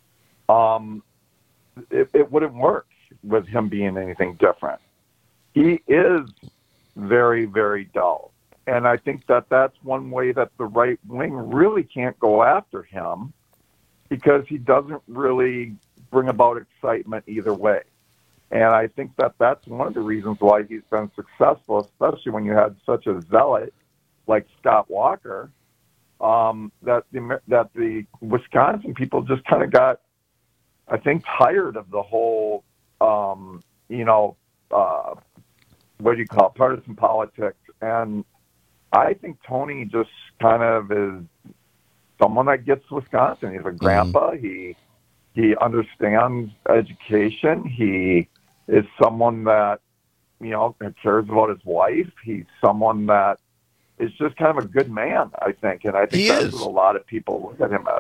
um, it, it wouldn't work with him being anything different. He is very, very dull. And I think that that's one way that the right wing really can't go after him because he doesn't really bring about excitement either way. And I think that that's one of the reasons why he's been successful, especially when you had such a zealot like Scott Walker, um, that the that the Wisconsin people just kind of got, I think, tired of the whole, um, you know, uh, what do you call it, partisan politics. And I think Tony just kind of is someone that gets Wisconsin. He's a grandpa. Mm. He he understands education. He is someone that, you know, cares about his wife. He's someone that is just kind of a good man, I think. And I think he that's is. what a lot of people look at him as.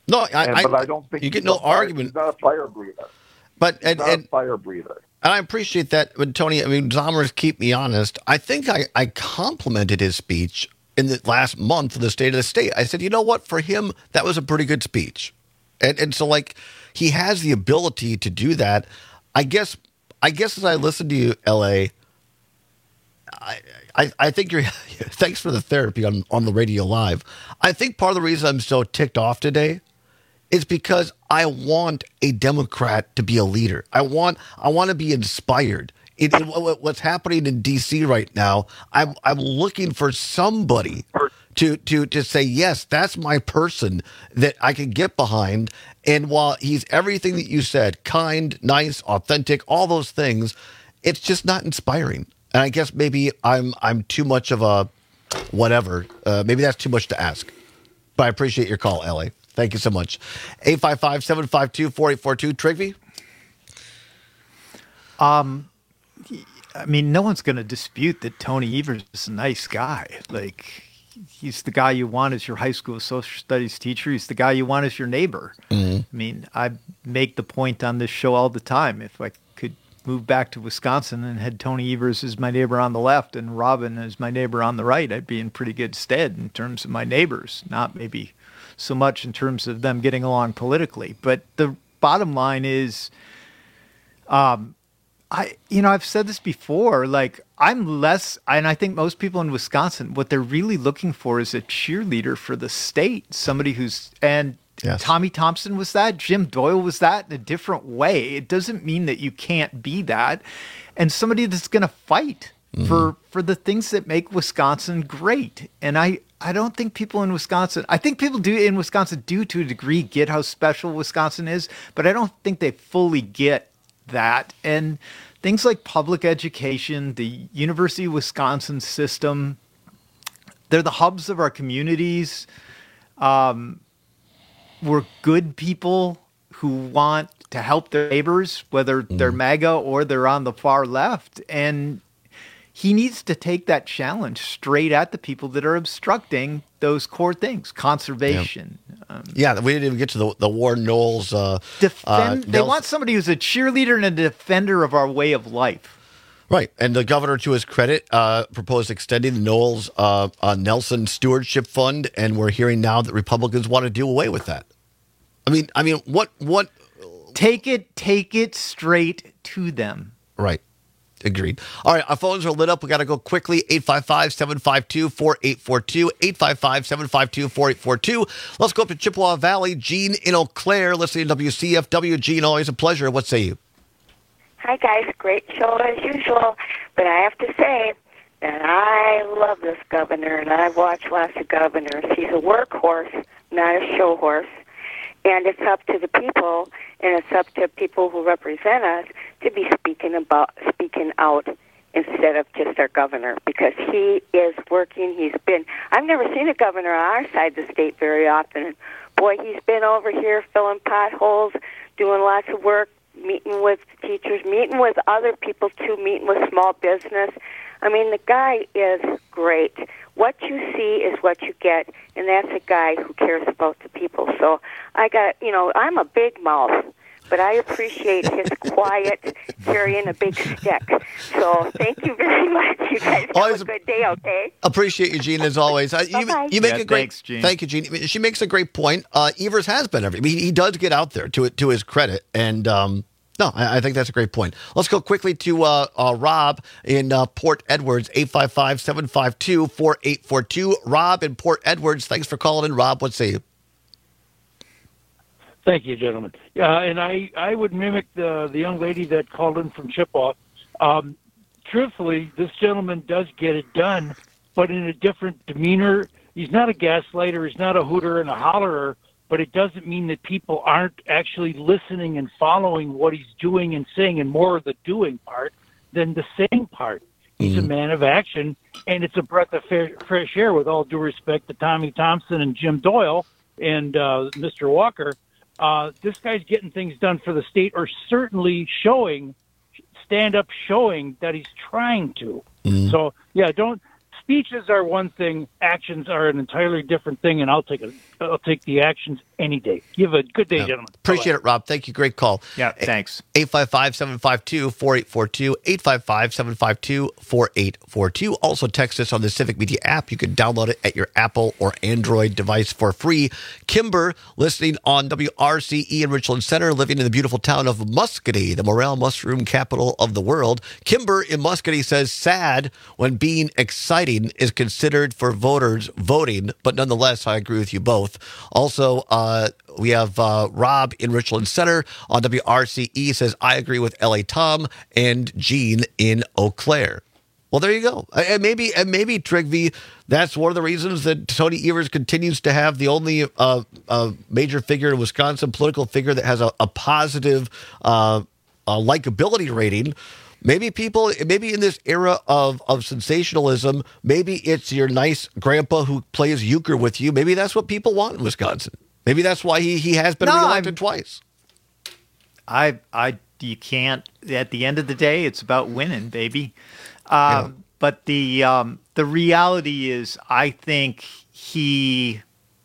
No, I, and, I, but I don't think you get he's no a fire, argument. He's not a fire breather. But and, he's not and a fire breather. And I appreciate that, but Tony, I mean, Zommers, keep me honest. I think I, I complimented his speech in the last month of the State of the State. I said, you know what? For him, that was a pretty good speech. And and so, like, he has the ability to do that. I guess, I guess as I listen to you, L A, I, I, I think you're, thanks for the therapy on, on the radio live. I think part of the reason I'm so ticked off today is because I want a Democrat to be a leader. I want I want to be inspired. It, it, what's happening in D C right now, I'm I'm looking for somebody to to to say, yes, that's my person that I can get behind. And while he's everything that you said, kind, nice, authentic, all those things, it's just not inspiring. And I guess maybe I'm I'm too much of a whatever. Uh, maybe that's too much to ask. But I appreciate your call, L A. Thank you so much. eight five five, seven five two, four eight four two. Trigby? Um, I mean, no one's going to dispute that Tony Evers is a nice guy. Like, he's the guy you want as your high school social studies teacher. He's the guy you want as your neighbor. Mm-hmm. I mean, I make the point on this show all the time. If I could move back to Wisconsin and had Tony Evers as my neighbor on the left and Robin as my neighbor on the right, I'd be in pretty good stead in terms of my neighbors, not maybe so much in terms of them getting along politically. But the bottom line is, um, I, you know, I've said this before, like, I'm less, and I think most people in Wisconsin, what they're really looking for is a cheerleader for the state, somebody who's, and yes. Tommy Thompson was that, Jim Doyle was that in a different way. It doesn't mean that you can't be that. And somebody that's going to fight mm-hmm. for, for the things that make Wisconsin great. And I, I don't think people in Wisconsin, I think people do in Wisconsin do to a degree get how special Wisconsin is, but I don't think they fully get that. And things like public education, the University of Wisconsin system, they're the hubs of our communities. Um, we're good people who want to help their neighbors, whether mm. they're MAGA or they're on the far left. And he needs to take that challenge straight at the people that are obstructing those core things, conservation. Yeah, um, yeah we didn't even get to the, the Warren Knowles. Uh, defend, uh, they want somebody who's a cheerleader and a defender of our way of life. Right. And the governor, to his credit, uh, proposed extending the Knowles uh, uh, Nelson Stewardship Fund, and we're hearing now that Republicans want to do away with that. I mean, I mean, what, what? Take it, take it straight to them. Right. Agreed. All right, our phones are lit up. We got to go quickly. eight five five, seven five two, four eight four two. eight five five, seven five two, four eight four two. Let's go up to Chippewa Valley. Gene in Eau Claire, listening to W C F W. Gene, always a pleasure. What say you? Hi, guys. Great show as usual. But I have to say that I love this governor, and I've watched lots of governors. He's a workhorse, not a show horse. And it's up to the people, and it's up to people who represent us to be speaking about speaking out instead of just our governor, because he is working. He's been, I've never seen a governor on our side of the state very often. Boy, he's been over here filling potholes, doing lots of work, meeting with teachers, meeting with other people too, meeting with small business. I mean, the guy is great. What you see is what you get, and that's a guy who cares about the people. So I got, you know, I'm a big mouth, but I appreciate his quiet carrying a big stick. So thank you very much. You guys have always a good day, okay? Appreciate you, Gene, as always. Uh, you, you make yeah, a great. Thanks, Gene. Thank you, Gene. She makes a great point. Uh, Evers has been every. He, he does get out there to to his credit, and um, no, I, I think that's a great point. Let's go quickly to uh, uh, Rob in uh, Port Edwards. eight five five, seven five two, four eight four two. Rob in Port Edwards. Thanks for calling in, Rob. What say you? Thank you, gentlemen. Yeah, and I, I would mimic the the young lady that called in from Chippewa. Um, truthfully, this gentleman does get it done, but in a different demeanor. He's not a gaslighter. He's not a hooter and a hollerer, but it doesn't mean that people aren't actually listening and following what he's doing and saying, and more of the doing part than the saying part. He's mm-hmm. a man of action, and it's a breath of fair, fresh air, with all due respect to Tommy Thompson and Jim Doyle and uh, Mister Walker. Uh, this guy's getting things done for the state, or certainly showing, stand up showing that he's trying to. Mm-hmm. So, yeah, don't, speeches are one thing, actions are an entirely different thing, and I'll take a I'll take the actions any day. You have a good day, Yeah. gentlemen. Appreciate it, Rob. Thank you. Great call. Yeah, thanks. eight five five, seven five two, four eight four two, eight five five, seven five two, four eight four two. Also text us on the Civic Media app. You can download it at your Apple or Android device for free. Kimber, listening on W R C E in Richland Center, living in the beautiful town of Muscatine, the morel mushroom capital of the world. Kimber in Muscatine says, sad when being exciting is considered for voters voting, but nonetheless, I agree with you both. Also, uh, we have uh, Rob in Richland Center on W R C E says, I agree with L A Tom and Gene in Eau Claire. Well, there you go. And maybe, and maybe Trigby, that's one of the reasons that Tony Evers continues to have the only uh, uh, major figure in Wisconsin, political figure that has a, a positive uh, uh, likability rating. Maybe people, maybe in this era of, of sensationalism, maybe it's your nice grandpa who plays euchre with you. Maybe that's what people want in Wisconsin. Maybe that's why he, he has been No, reelected I'm- twice. I, I, you can't. At the end of the day, it's about winning, baby. Um, But the um, the reality is, I think he.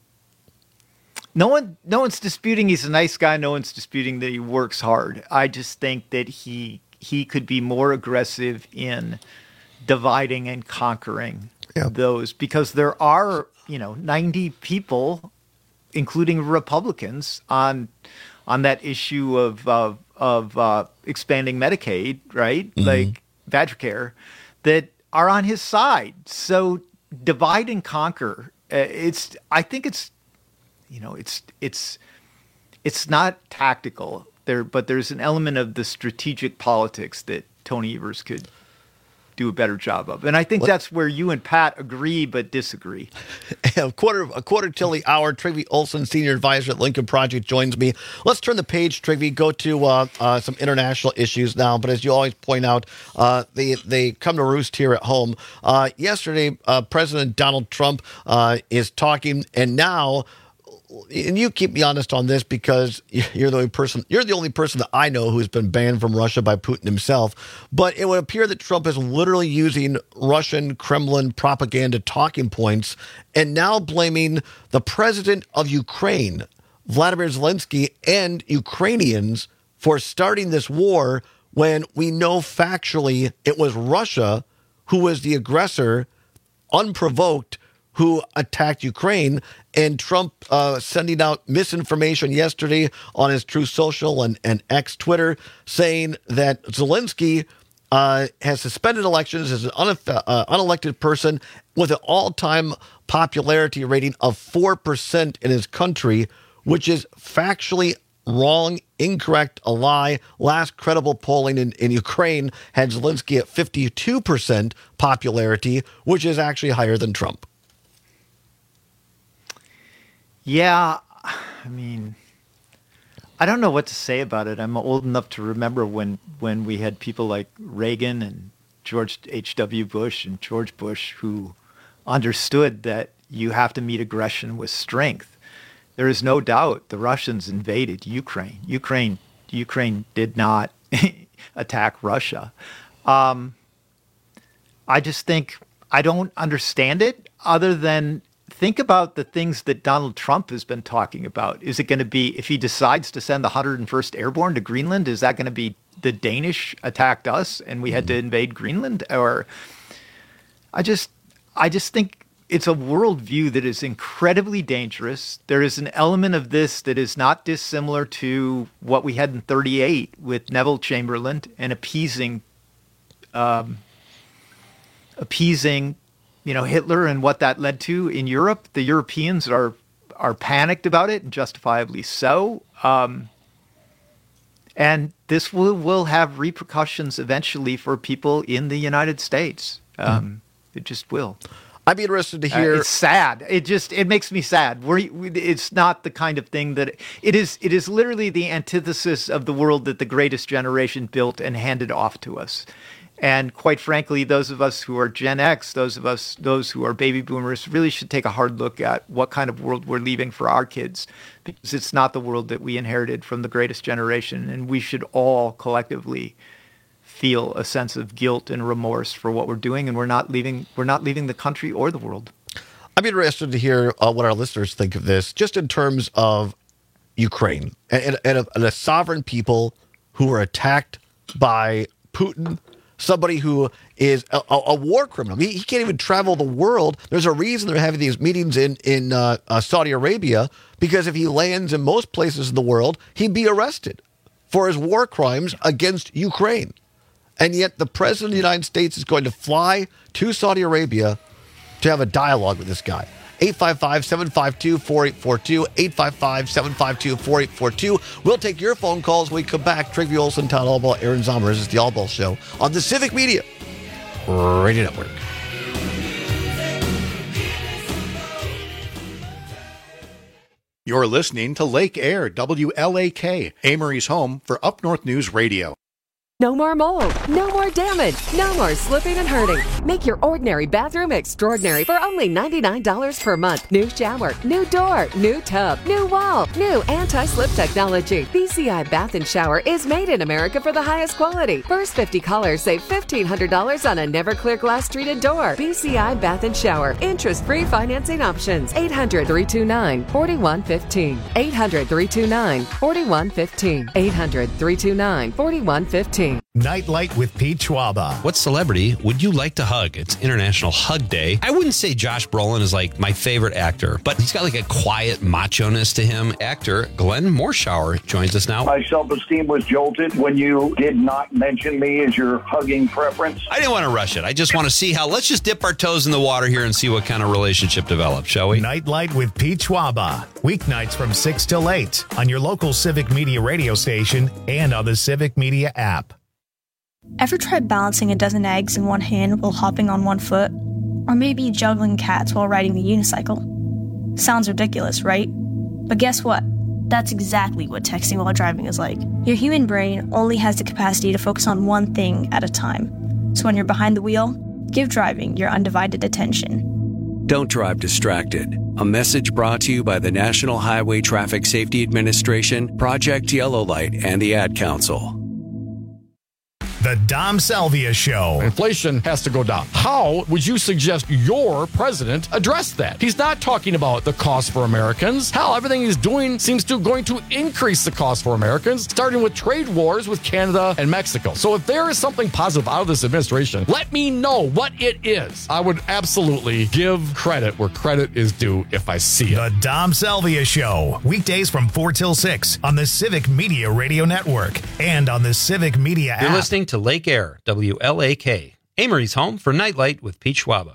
No one, no one's disputing he's a nice guy. No one's disputing that he works hard. I just think that he he could be more aggressive in dividing and conquering those, because there are, you know, ninety people, including Republicans, on on that issue of of, of uh, expanding Medicaid, right? Mm-hmm. Like Vajracare, that are on his side. So divide and conquer. Uh, it's. I think it's. You know, it's it's it's not tactical there, but there's an element of the strategic politics that Tony Evers could do a better job of, and I think What? that's where you and Pat agree but disagree. a quarter a quarter till the hour. Trigby Olson, senior advisor at Lincoln Project, joins me. Let's turn the page, Trigby. Go to uh, uh, some international issues now. But as you always point out, uh, they they come to roost here at home. Uh, yesterday, uh, President Donald Trump uh, is talking, and now. And you keep me honest on this, because you're the only person you're the only person that I know who's been banned from Russia by Putin himself. But it would appear that Trump is literally using Russian Kremlin propaganda talking points and now blaming the president of Ukraine, Vladimir Zelensky, and Ukrainians for starting this war, when we know factually it was Russia who was the aggressor, unprovoked, who attacked Ukraine. And Trump uh, sending out misinformation yesterday on his Truth Social and, and X Twitter, saying that Zelensky uh, has suspended elections as an uneff- uh, unelected person with an all-time popularity rating of four percent in his country, which is factually wrong, incorrect, a lie. Last credible polling in, in Ukraine had Zelensky at fifty-two percent popularity, which is actually higher than Trump. Yeah, I mean, I don't know what to say about it. I'm old enough to remember when, when we had people like Reagan and George H W. Bush and George Bush who understood that you have to meet aggression with strength. There is no doubt the Russians invaded Ukraine. Ukraine, Ukraine did not attack Russia. Um, I just think I don't understand it, other than think about the things that Donald Trump has been talking about. Is it going to be, if he decides to send the one hundred first Airborne to Greenland, is that going to be the Danish attacked us and we had to invade Greenland? Or I just, I just think it's a worldview that is incredibly dangerous. There is an element of this that is not dissimilar to what we had in thirty-eight with Neville Chamberlain and appeasing, um, appeasing, you know, Hitler and what that led to in Europe. The Europeans are are panicked about it, and justifiably so. Um, and this will, will have repercussions eventually for people in the United States. Um, mm. It just will. I'd be interested to hear. Uh, it's sad. It just it makes me sad. We're, it's not the kind of thing that it is. It is literally the antithesis of the world that the greatest generation built and handed off to us. And quite frankly, those of us who are Gen X, those of us, those who are baby boomers, really should take a hard look at what kind of world we're leaving for our kids, because it's not the world that we inherited from the greatest generation. And we should all collectively feel a sense of guilt and remorse for what we're doing, and we're not leaving. We're not leaving the country or the world. I'm interested to hear uh, what our listeners think of this, just in terms of Ukraine and, and, and, a, and a sovereign people who are attacked by Putin, somebody who is a, a war criminal. He, he can't even travel the world. There's a reason they're having these meetings in, in uh, uh, Saudi Arabia, because if he lands in most places in the world, he'd be arrested for his war crimes against Ukraine. And yet the president of the United States is going to fly to Saudi Arabia to have a dialogue with this guy. eight five five, seven five two, four eight four two, eight five five, seven five two, four eight four two. We'll take your phone calls when we come back. Trygve Olsen, Todd Allball, Aaron Zommers. It's the Allball Show on the Civic Media Radio Network. You're listening to Lake Air, W L A K, Amory's home for Up North News Radio. No more mold, no more damage, no more slipping and hurting. Make your ordinary bathroom extraordinary for only ninety-nine dollars per month. New shower, new door, new tub, new wall, new anti-slip technology. B C I Bath and Shower is made in America for the highest quality. First fifty callers save fifteen hundred dollars on a never clear glass treated door. B C I Bath and Shower. Interest-free financing options. eight hundred, three two nine, four one one five. eight hundred, three two nine, four one one five. eight hundred, three two nine, four one one five. Nightlight with Pete Schwaba. What celebrity would you like to hug? It's International Hug Day. I wouldn't say Josh Brolin is like my favorite actor, but he's got like a quiet macho-ness to him. Actor Glenn Morshower joins us now. My self-esteem was jolted when you did not mention me as your hugging preference. I didn't want to rush it. I just want to see how, let's just dip our toes in the water here and see what kind of relationship develops, shall we? Nightlight with Pete Schwaba. Weeknights from six till eight on your local Civic Media radio station and on the Civic Media app. Ever tried balancing a dozen eggs in one hand while hopping on one foot? Or maybe juggling cats while riding the unicycle? Sounds ridiculous, right? But guess what? That's exactly what texting while driving is like. Your human brain only has the capacity to focus on one thing at a time. So when you're behind the wheel, give driving your undivided attention. Don't drive distracted. A message brought to you by the National Highway Traffic Safety Administration, Project Yellow Light, and the Ad Council. The Dom Salvia Show. Inflation has to go down. How would you suggest your president address that? He's not talking about the cost for Americans. Hell, everything he's doing seems to going to increase the cost for Americans, starting with trade wars with Canada and Mexico. So if there is something positive out of this administration, let me know what it is. I would absolutely give credit where credit is due if I see it. The Dom Salvia Show. Weekdays from four till six on the Civic Media Radio Network and on the Civic Media app. You're listening to Lake Air, W L A K, Amory's home for Nightlight with Pete Schwaba.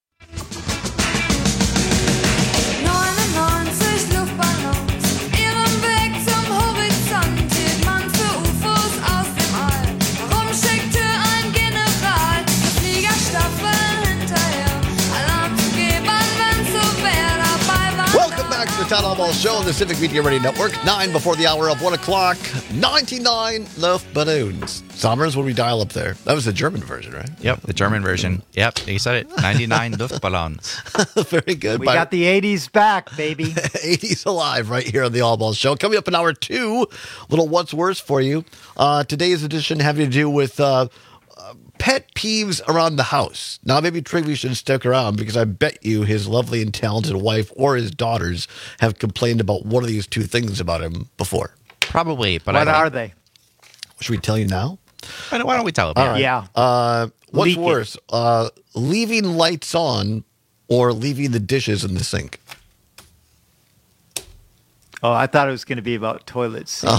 The Town Hall Show on the Civic Media Radio Network. Nine before the hour of one o'clock. ninety-nine Luftballons. Sommers, what do we dial up there? That was the German version, right? Yep, the German version. Yep, you said it. ninety-nine Luftballons. Very good. We By- got the eighties back, baby. eighties alive right here on the All Ball Show. Coming up in hour two, little what's worse for you. Uh, today's edition having to do with uh, uh, pet peeves around the house. Now, maybe Trygve should stick around because I bet you his lovely and talented wife or his daughters have complained about one of these two things about him before. Probably, but what I are they? Should we tell you now? Why don't, why don't we tell them? All right. Yeah. Uh, what's Leak worse, uh, leaving lights on or leaving the dishes in the sink? Oh, I thought it was going to be about toilets. um,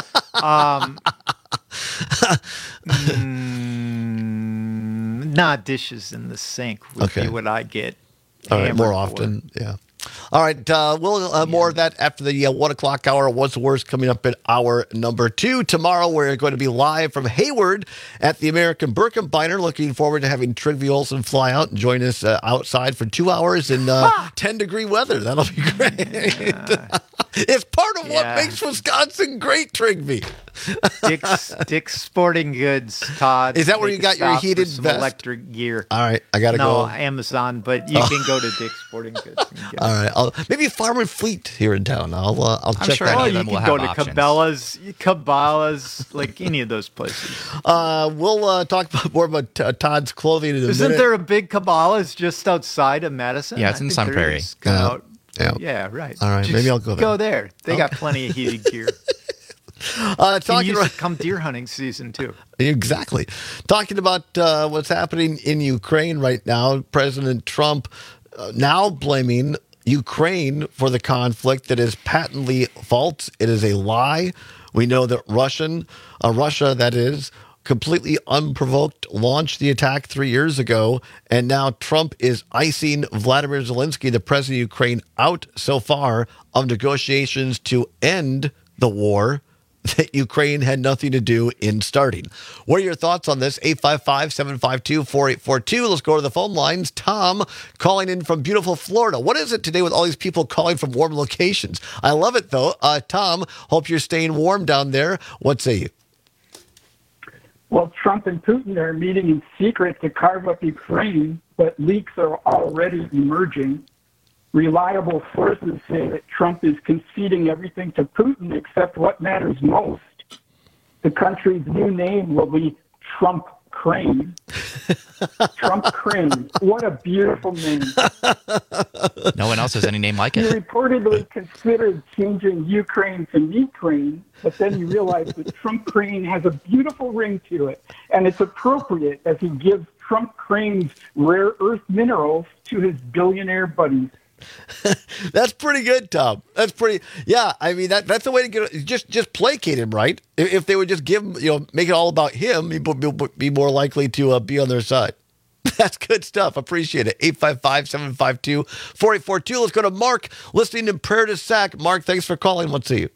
mm, not dishes in the sink would Okay. be what I get. All right, more hammered often, yeah. All right, uh, we'll uh, more of that after the uh, one o'clock hour. What's worse coming up at hour number two. Tomorrow we're going to be live from Hayward at the American Birkebeiner. Looking forward to having Trygve Olsen fly out and join us uh, outside for two hours in uh, ten degree weather. That'll be great. It's part of Yeah. what makes Wisconsin great, Trigby. Dick's Dick's Sporting Goods, Todd. Is that where Make you a got your stop for heated some vest? electric gear? All right, I gotta no, go. Amazon, but you can go to Dick's Sporting Goods. and get it. All right, I'll, maybe Farm and Fleet here in town. I'll uh, I'll I'm check sure that any out. of You them will can go have to options. Cabela's, Cabela's, like any of those places. Uh, we'll uh, talk about more about uh, Todd's clothing in a Isn't minute. there a big Cabela's just outside of Madison? Yeah, it's I in think Sun there Prairie. is. Come Yeah. out. Yeah. Yeah, right. All right, Just maybe I'll go there. Go there. They got Okay. plenty of heated gear. Uh, Can talking use about, it come deer hunting season too. exactly. Talking about uh, what's happening in Ukraine right now, President Trump uh, now blaming Ukraine for the conflict that is patently false. It is a lie. We know that Russian, uh, Russia, that is, completely unprovoked, launched the attack three years ago, and now Trump is icing Vladimir Zelensky, the president of Ukraine, out so far of negotiations to end the war that Ukraine had nothing to do in starting. What are your thoughts on this? eight five five, seven five two, four eight four two. Let's go to the phone lines. Tom calling in from beautiful Florida. What is it today with all these people calling from warm locations? I love it, though. Uh, Tom, hope you're staying warm down there. What say you? Well, Trump and Putin are meeting in secret to carve up Ukraine, but leaks are already emerging. Reliable sources say that Trump is conceding everything to Putin except what matters most. The country's new name will be Trump Crane. Trump Crane. What a beautiful name. No one else has any name like He it. reportedly considered changing Ukraine to Ukraine, but then he realized that Trump Crane has a beautiful ring to it, and it's appropriate as he gives Trump Crane's rare earth minerals to his billionaire buddies. That's pretty good, Tom. That's pretty. Yeah, I mean that that's the way to get it. Just just placate him, right? If, if they would just give him, you know, make it all about him, he'd be, be more likely to uh, be on their side. That's good stuff. Appreciate it. eight five five, seven five two, four eight four two. Let's go to Mark, listening to Prayer to Sac. Mark, thanks for calling. Let's see you.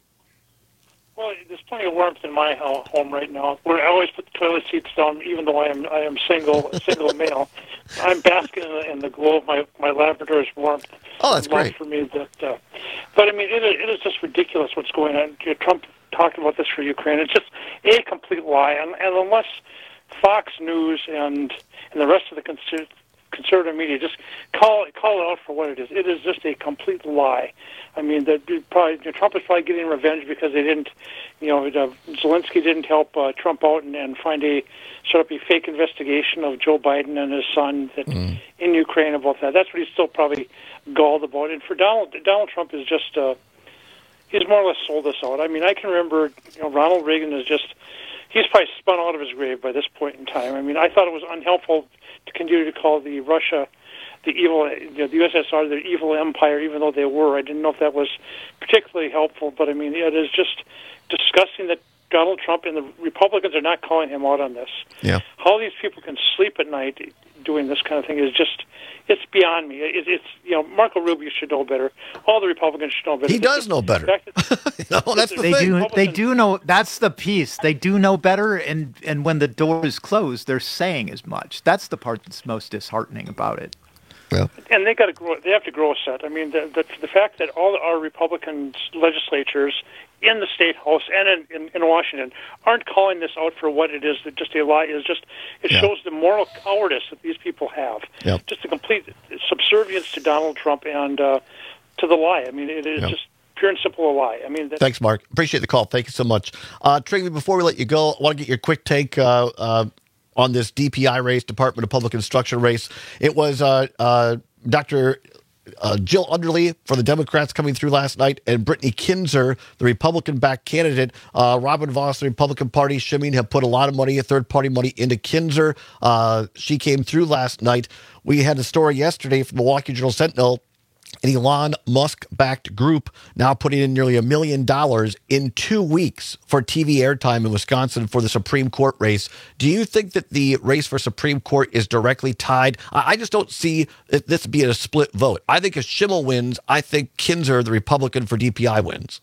Well, there's plenty of warmth in my ho- home right now. Where I always put the toilet seats down, even though I am I am single, a single male. I'm basking in the, in the glow of my my Labrador's warmth. Oh, that's Love great. for me. That, uh, but I mean, it is, it is just ridiculous what's going on. You know, Trump talked about this for Ukraine. It's just a complete lie, and, and unless Fox News and and the rest of the conser- conservative media just call call it out for what it is. It is just a complete lie. I mean, that probably you know, Trump is probably getting revenge because they didn't, you know, uh, Zelensky didn't help uh, Trump out and, and find a set up a fake investigation of Joe Biden and his son that, Mm. in Ukraine about that. That's what he's still probably galled about. And for Donald, Donald Trump is just uh, he's more or less sold us out. I mean, I can remember, you know, Ronald Reagan is just he's probably spun out of his grave by this point in time. I mean, I thought it was unhelpful to continue to call the Russia the evil, you know, the U S S R, the evil empire, even though they were. I didn't know if that was particularly helpful, but I mean, it is just disgusting that Donald Trump and the Republicans are not calling him out on this. Yeah. How these people can sleep at night doing this kind of thing is just, it's beyond me. It, it's, you know, Marco Rubio should know better. All the Republicans should know better. He does know better. No, that's the they thing. do. They do know. That's the piece. They do know better, and and when the door is closed, they're saying as much. That's the part that's most disheartening about it. Yeah. And they got to grow. They have to grow a set. I mean, the, the the fact that all our Republican legislatures in the state house and in, in, in Washington aren't calling this out for what it is, that just a lie is just it Yeah. shows the moral cowardice that these people have. Yep. Just a complete subservience to Donald Trump and uh, to the lie. I mean, it is Yep. just pure and simple a lie. I mean, that, Thanks, Mark. Appreciate the call. Thank you so much. Uh, Trigby, before we let you go, I want to get your quick take uh, uh, on this D P I race, Department of Public Instruction race. It was uh, uh, Doctor Uh, Jill Underly for the Democrats coming through last night, and Brittany Kinzer, the Republican-backed candidate. Uh, Robin Voss, the Republican Party, Shimeen have put a lot of money, third-party money, into Kinzer. Uh, she came through last night. We had a story yesterday from the Milwaukee Journal-Sentinel, an Elon Musk-backed group now putting in nearly a million dollars in two weeks for T V airtime in Wisconsin for the Supreme Court race. Do you think that the race for Supreme Court is directly tied? I I just don't see it- this being a split vote. I think if Schimmel wins, I think Kinzer, the Republican for D P I, wins.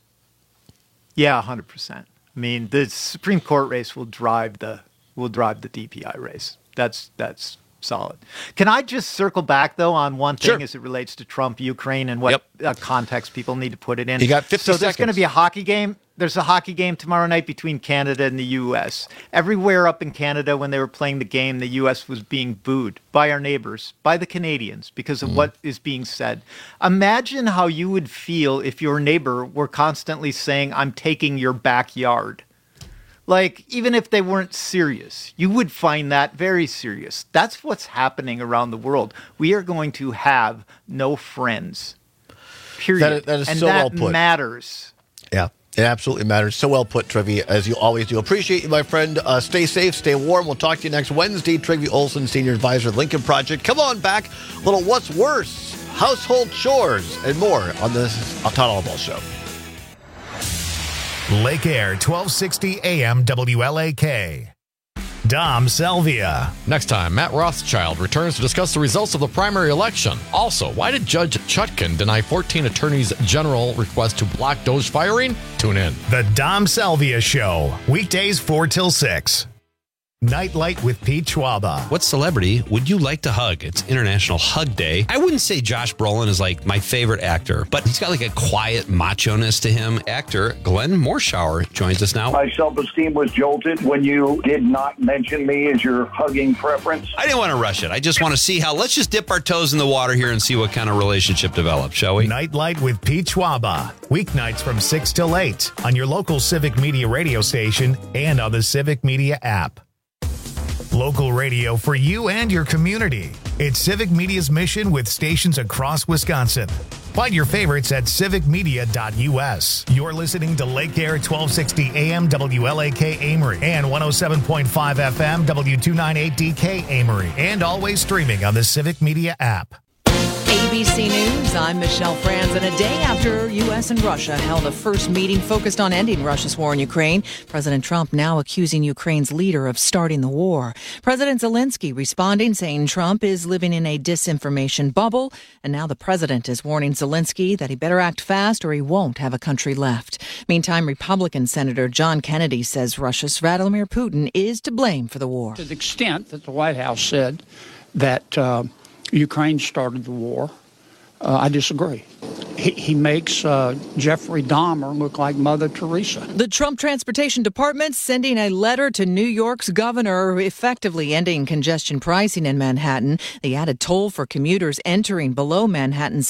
Yeah, one hundred percent. I mean, the Supreme Court race will drive the will drive the D P I race. That's that's solid. Can I just circle back, though, on one thing Sure. as it relates to Trump, Ukraine, and what uh, context people need to put it in? You got fifty So there's going to seconds. be a hockey game. There's a hockey game tomorrow night between Canada and the U S. Everywhere up in Canada, when they were playing the game, the U S was being booed by our neighbors, by the Canadians, because of Mm. what is being said. Imagine how you would feel if your neighbor were constantly saying, I'm taking your backyard. Like, even if they weren't serious, you would find that very serious. That's what's happening around the world. We are going to have no friends. Period. That is- that is and so that well put. matters. Yeah, it absolutely matters. So well put, Trivia, as you always do. Appreciate you, my friend. Uh, stay safe, stay warm. We'll talk to you next Wednesday. Trivia Olson, Senior Advisor, Lincoln Project. Come on back. A little What's Worse, household chores, and more on this Todd Albaugh Show. Lake Air, twelve sixty A M W L A K. Dom Selvia. Next time, Matt Rothschild returns to discuss the results of the primary election. Also, why did Judge Chutkan deny fourteen attorneys general request to block Doge firing? Tune in. The Dom Selvia Show. Weekdays four till six. Nightlight with Pete Schwaba. What celebrity would you like to hug? It's International Hug Day. I wouldn't say Josh Brolin is like my favorite actor, but he's got like a quiet macho-ness to him. Actor Glenn Morshower joins us now. My self-esteem was jolted when you did not mention me as your hugging preference. I didn't want to rush it. I just want to see how, let's just dip our toes in the water here and see what kind of relationship develops, shall we? Nightlight with Pete Schwaba. Weeknights from six till eight on your local Civic Media radio station and on the Civic Media app. Local radio for you and your community. It's Civic Media's mission with stations across Wisconsin. Find your favorites at civic media dot u s. You're listening to Lake Air twelve sixty A M W L A K Amory and one oh seven point five F M W two ninety-eight D K Amory, and always streaming on the Civic Media app. A B C News, I'm Michelle Franz. And a day after U S and Russia held a first meeting focused on ending Russia's war in Ukraine, President Trump now accusing Ukraine's leader of starting the war. President Zelensky responding, saying Trump is living in a disinformation bubble. And now the president is warning Zelensky that he better act fast or he won't have a country left. Meantime, Republican Senator John Kennedy says Russia's Vladimir Putin is to blame for the war. To the extent that the White House said that uh, Ukraine started the war, uh, I disagree. He, he makes uh, Jeffrey Dahmer look like Mother Teresa. The Trump Transportation Department sending a letter to New York's governor effectively ending congestion pricing in Manhattan. The added toll for commuters entering below Manhattan's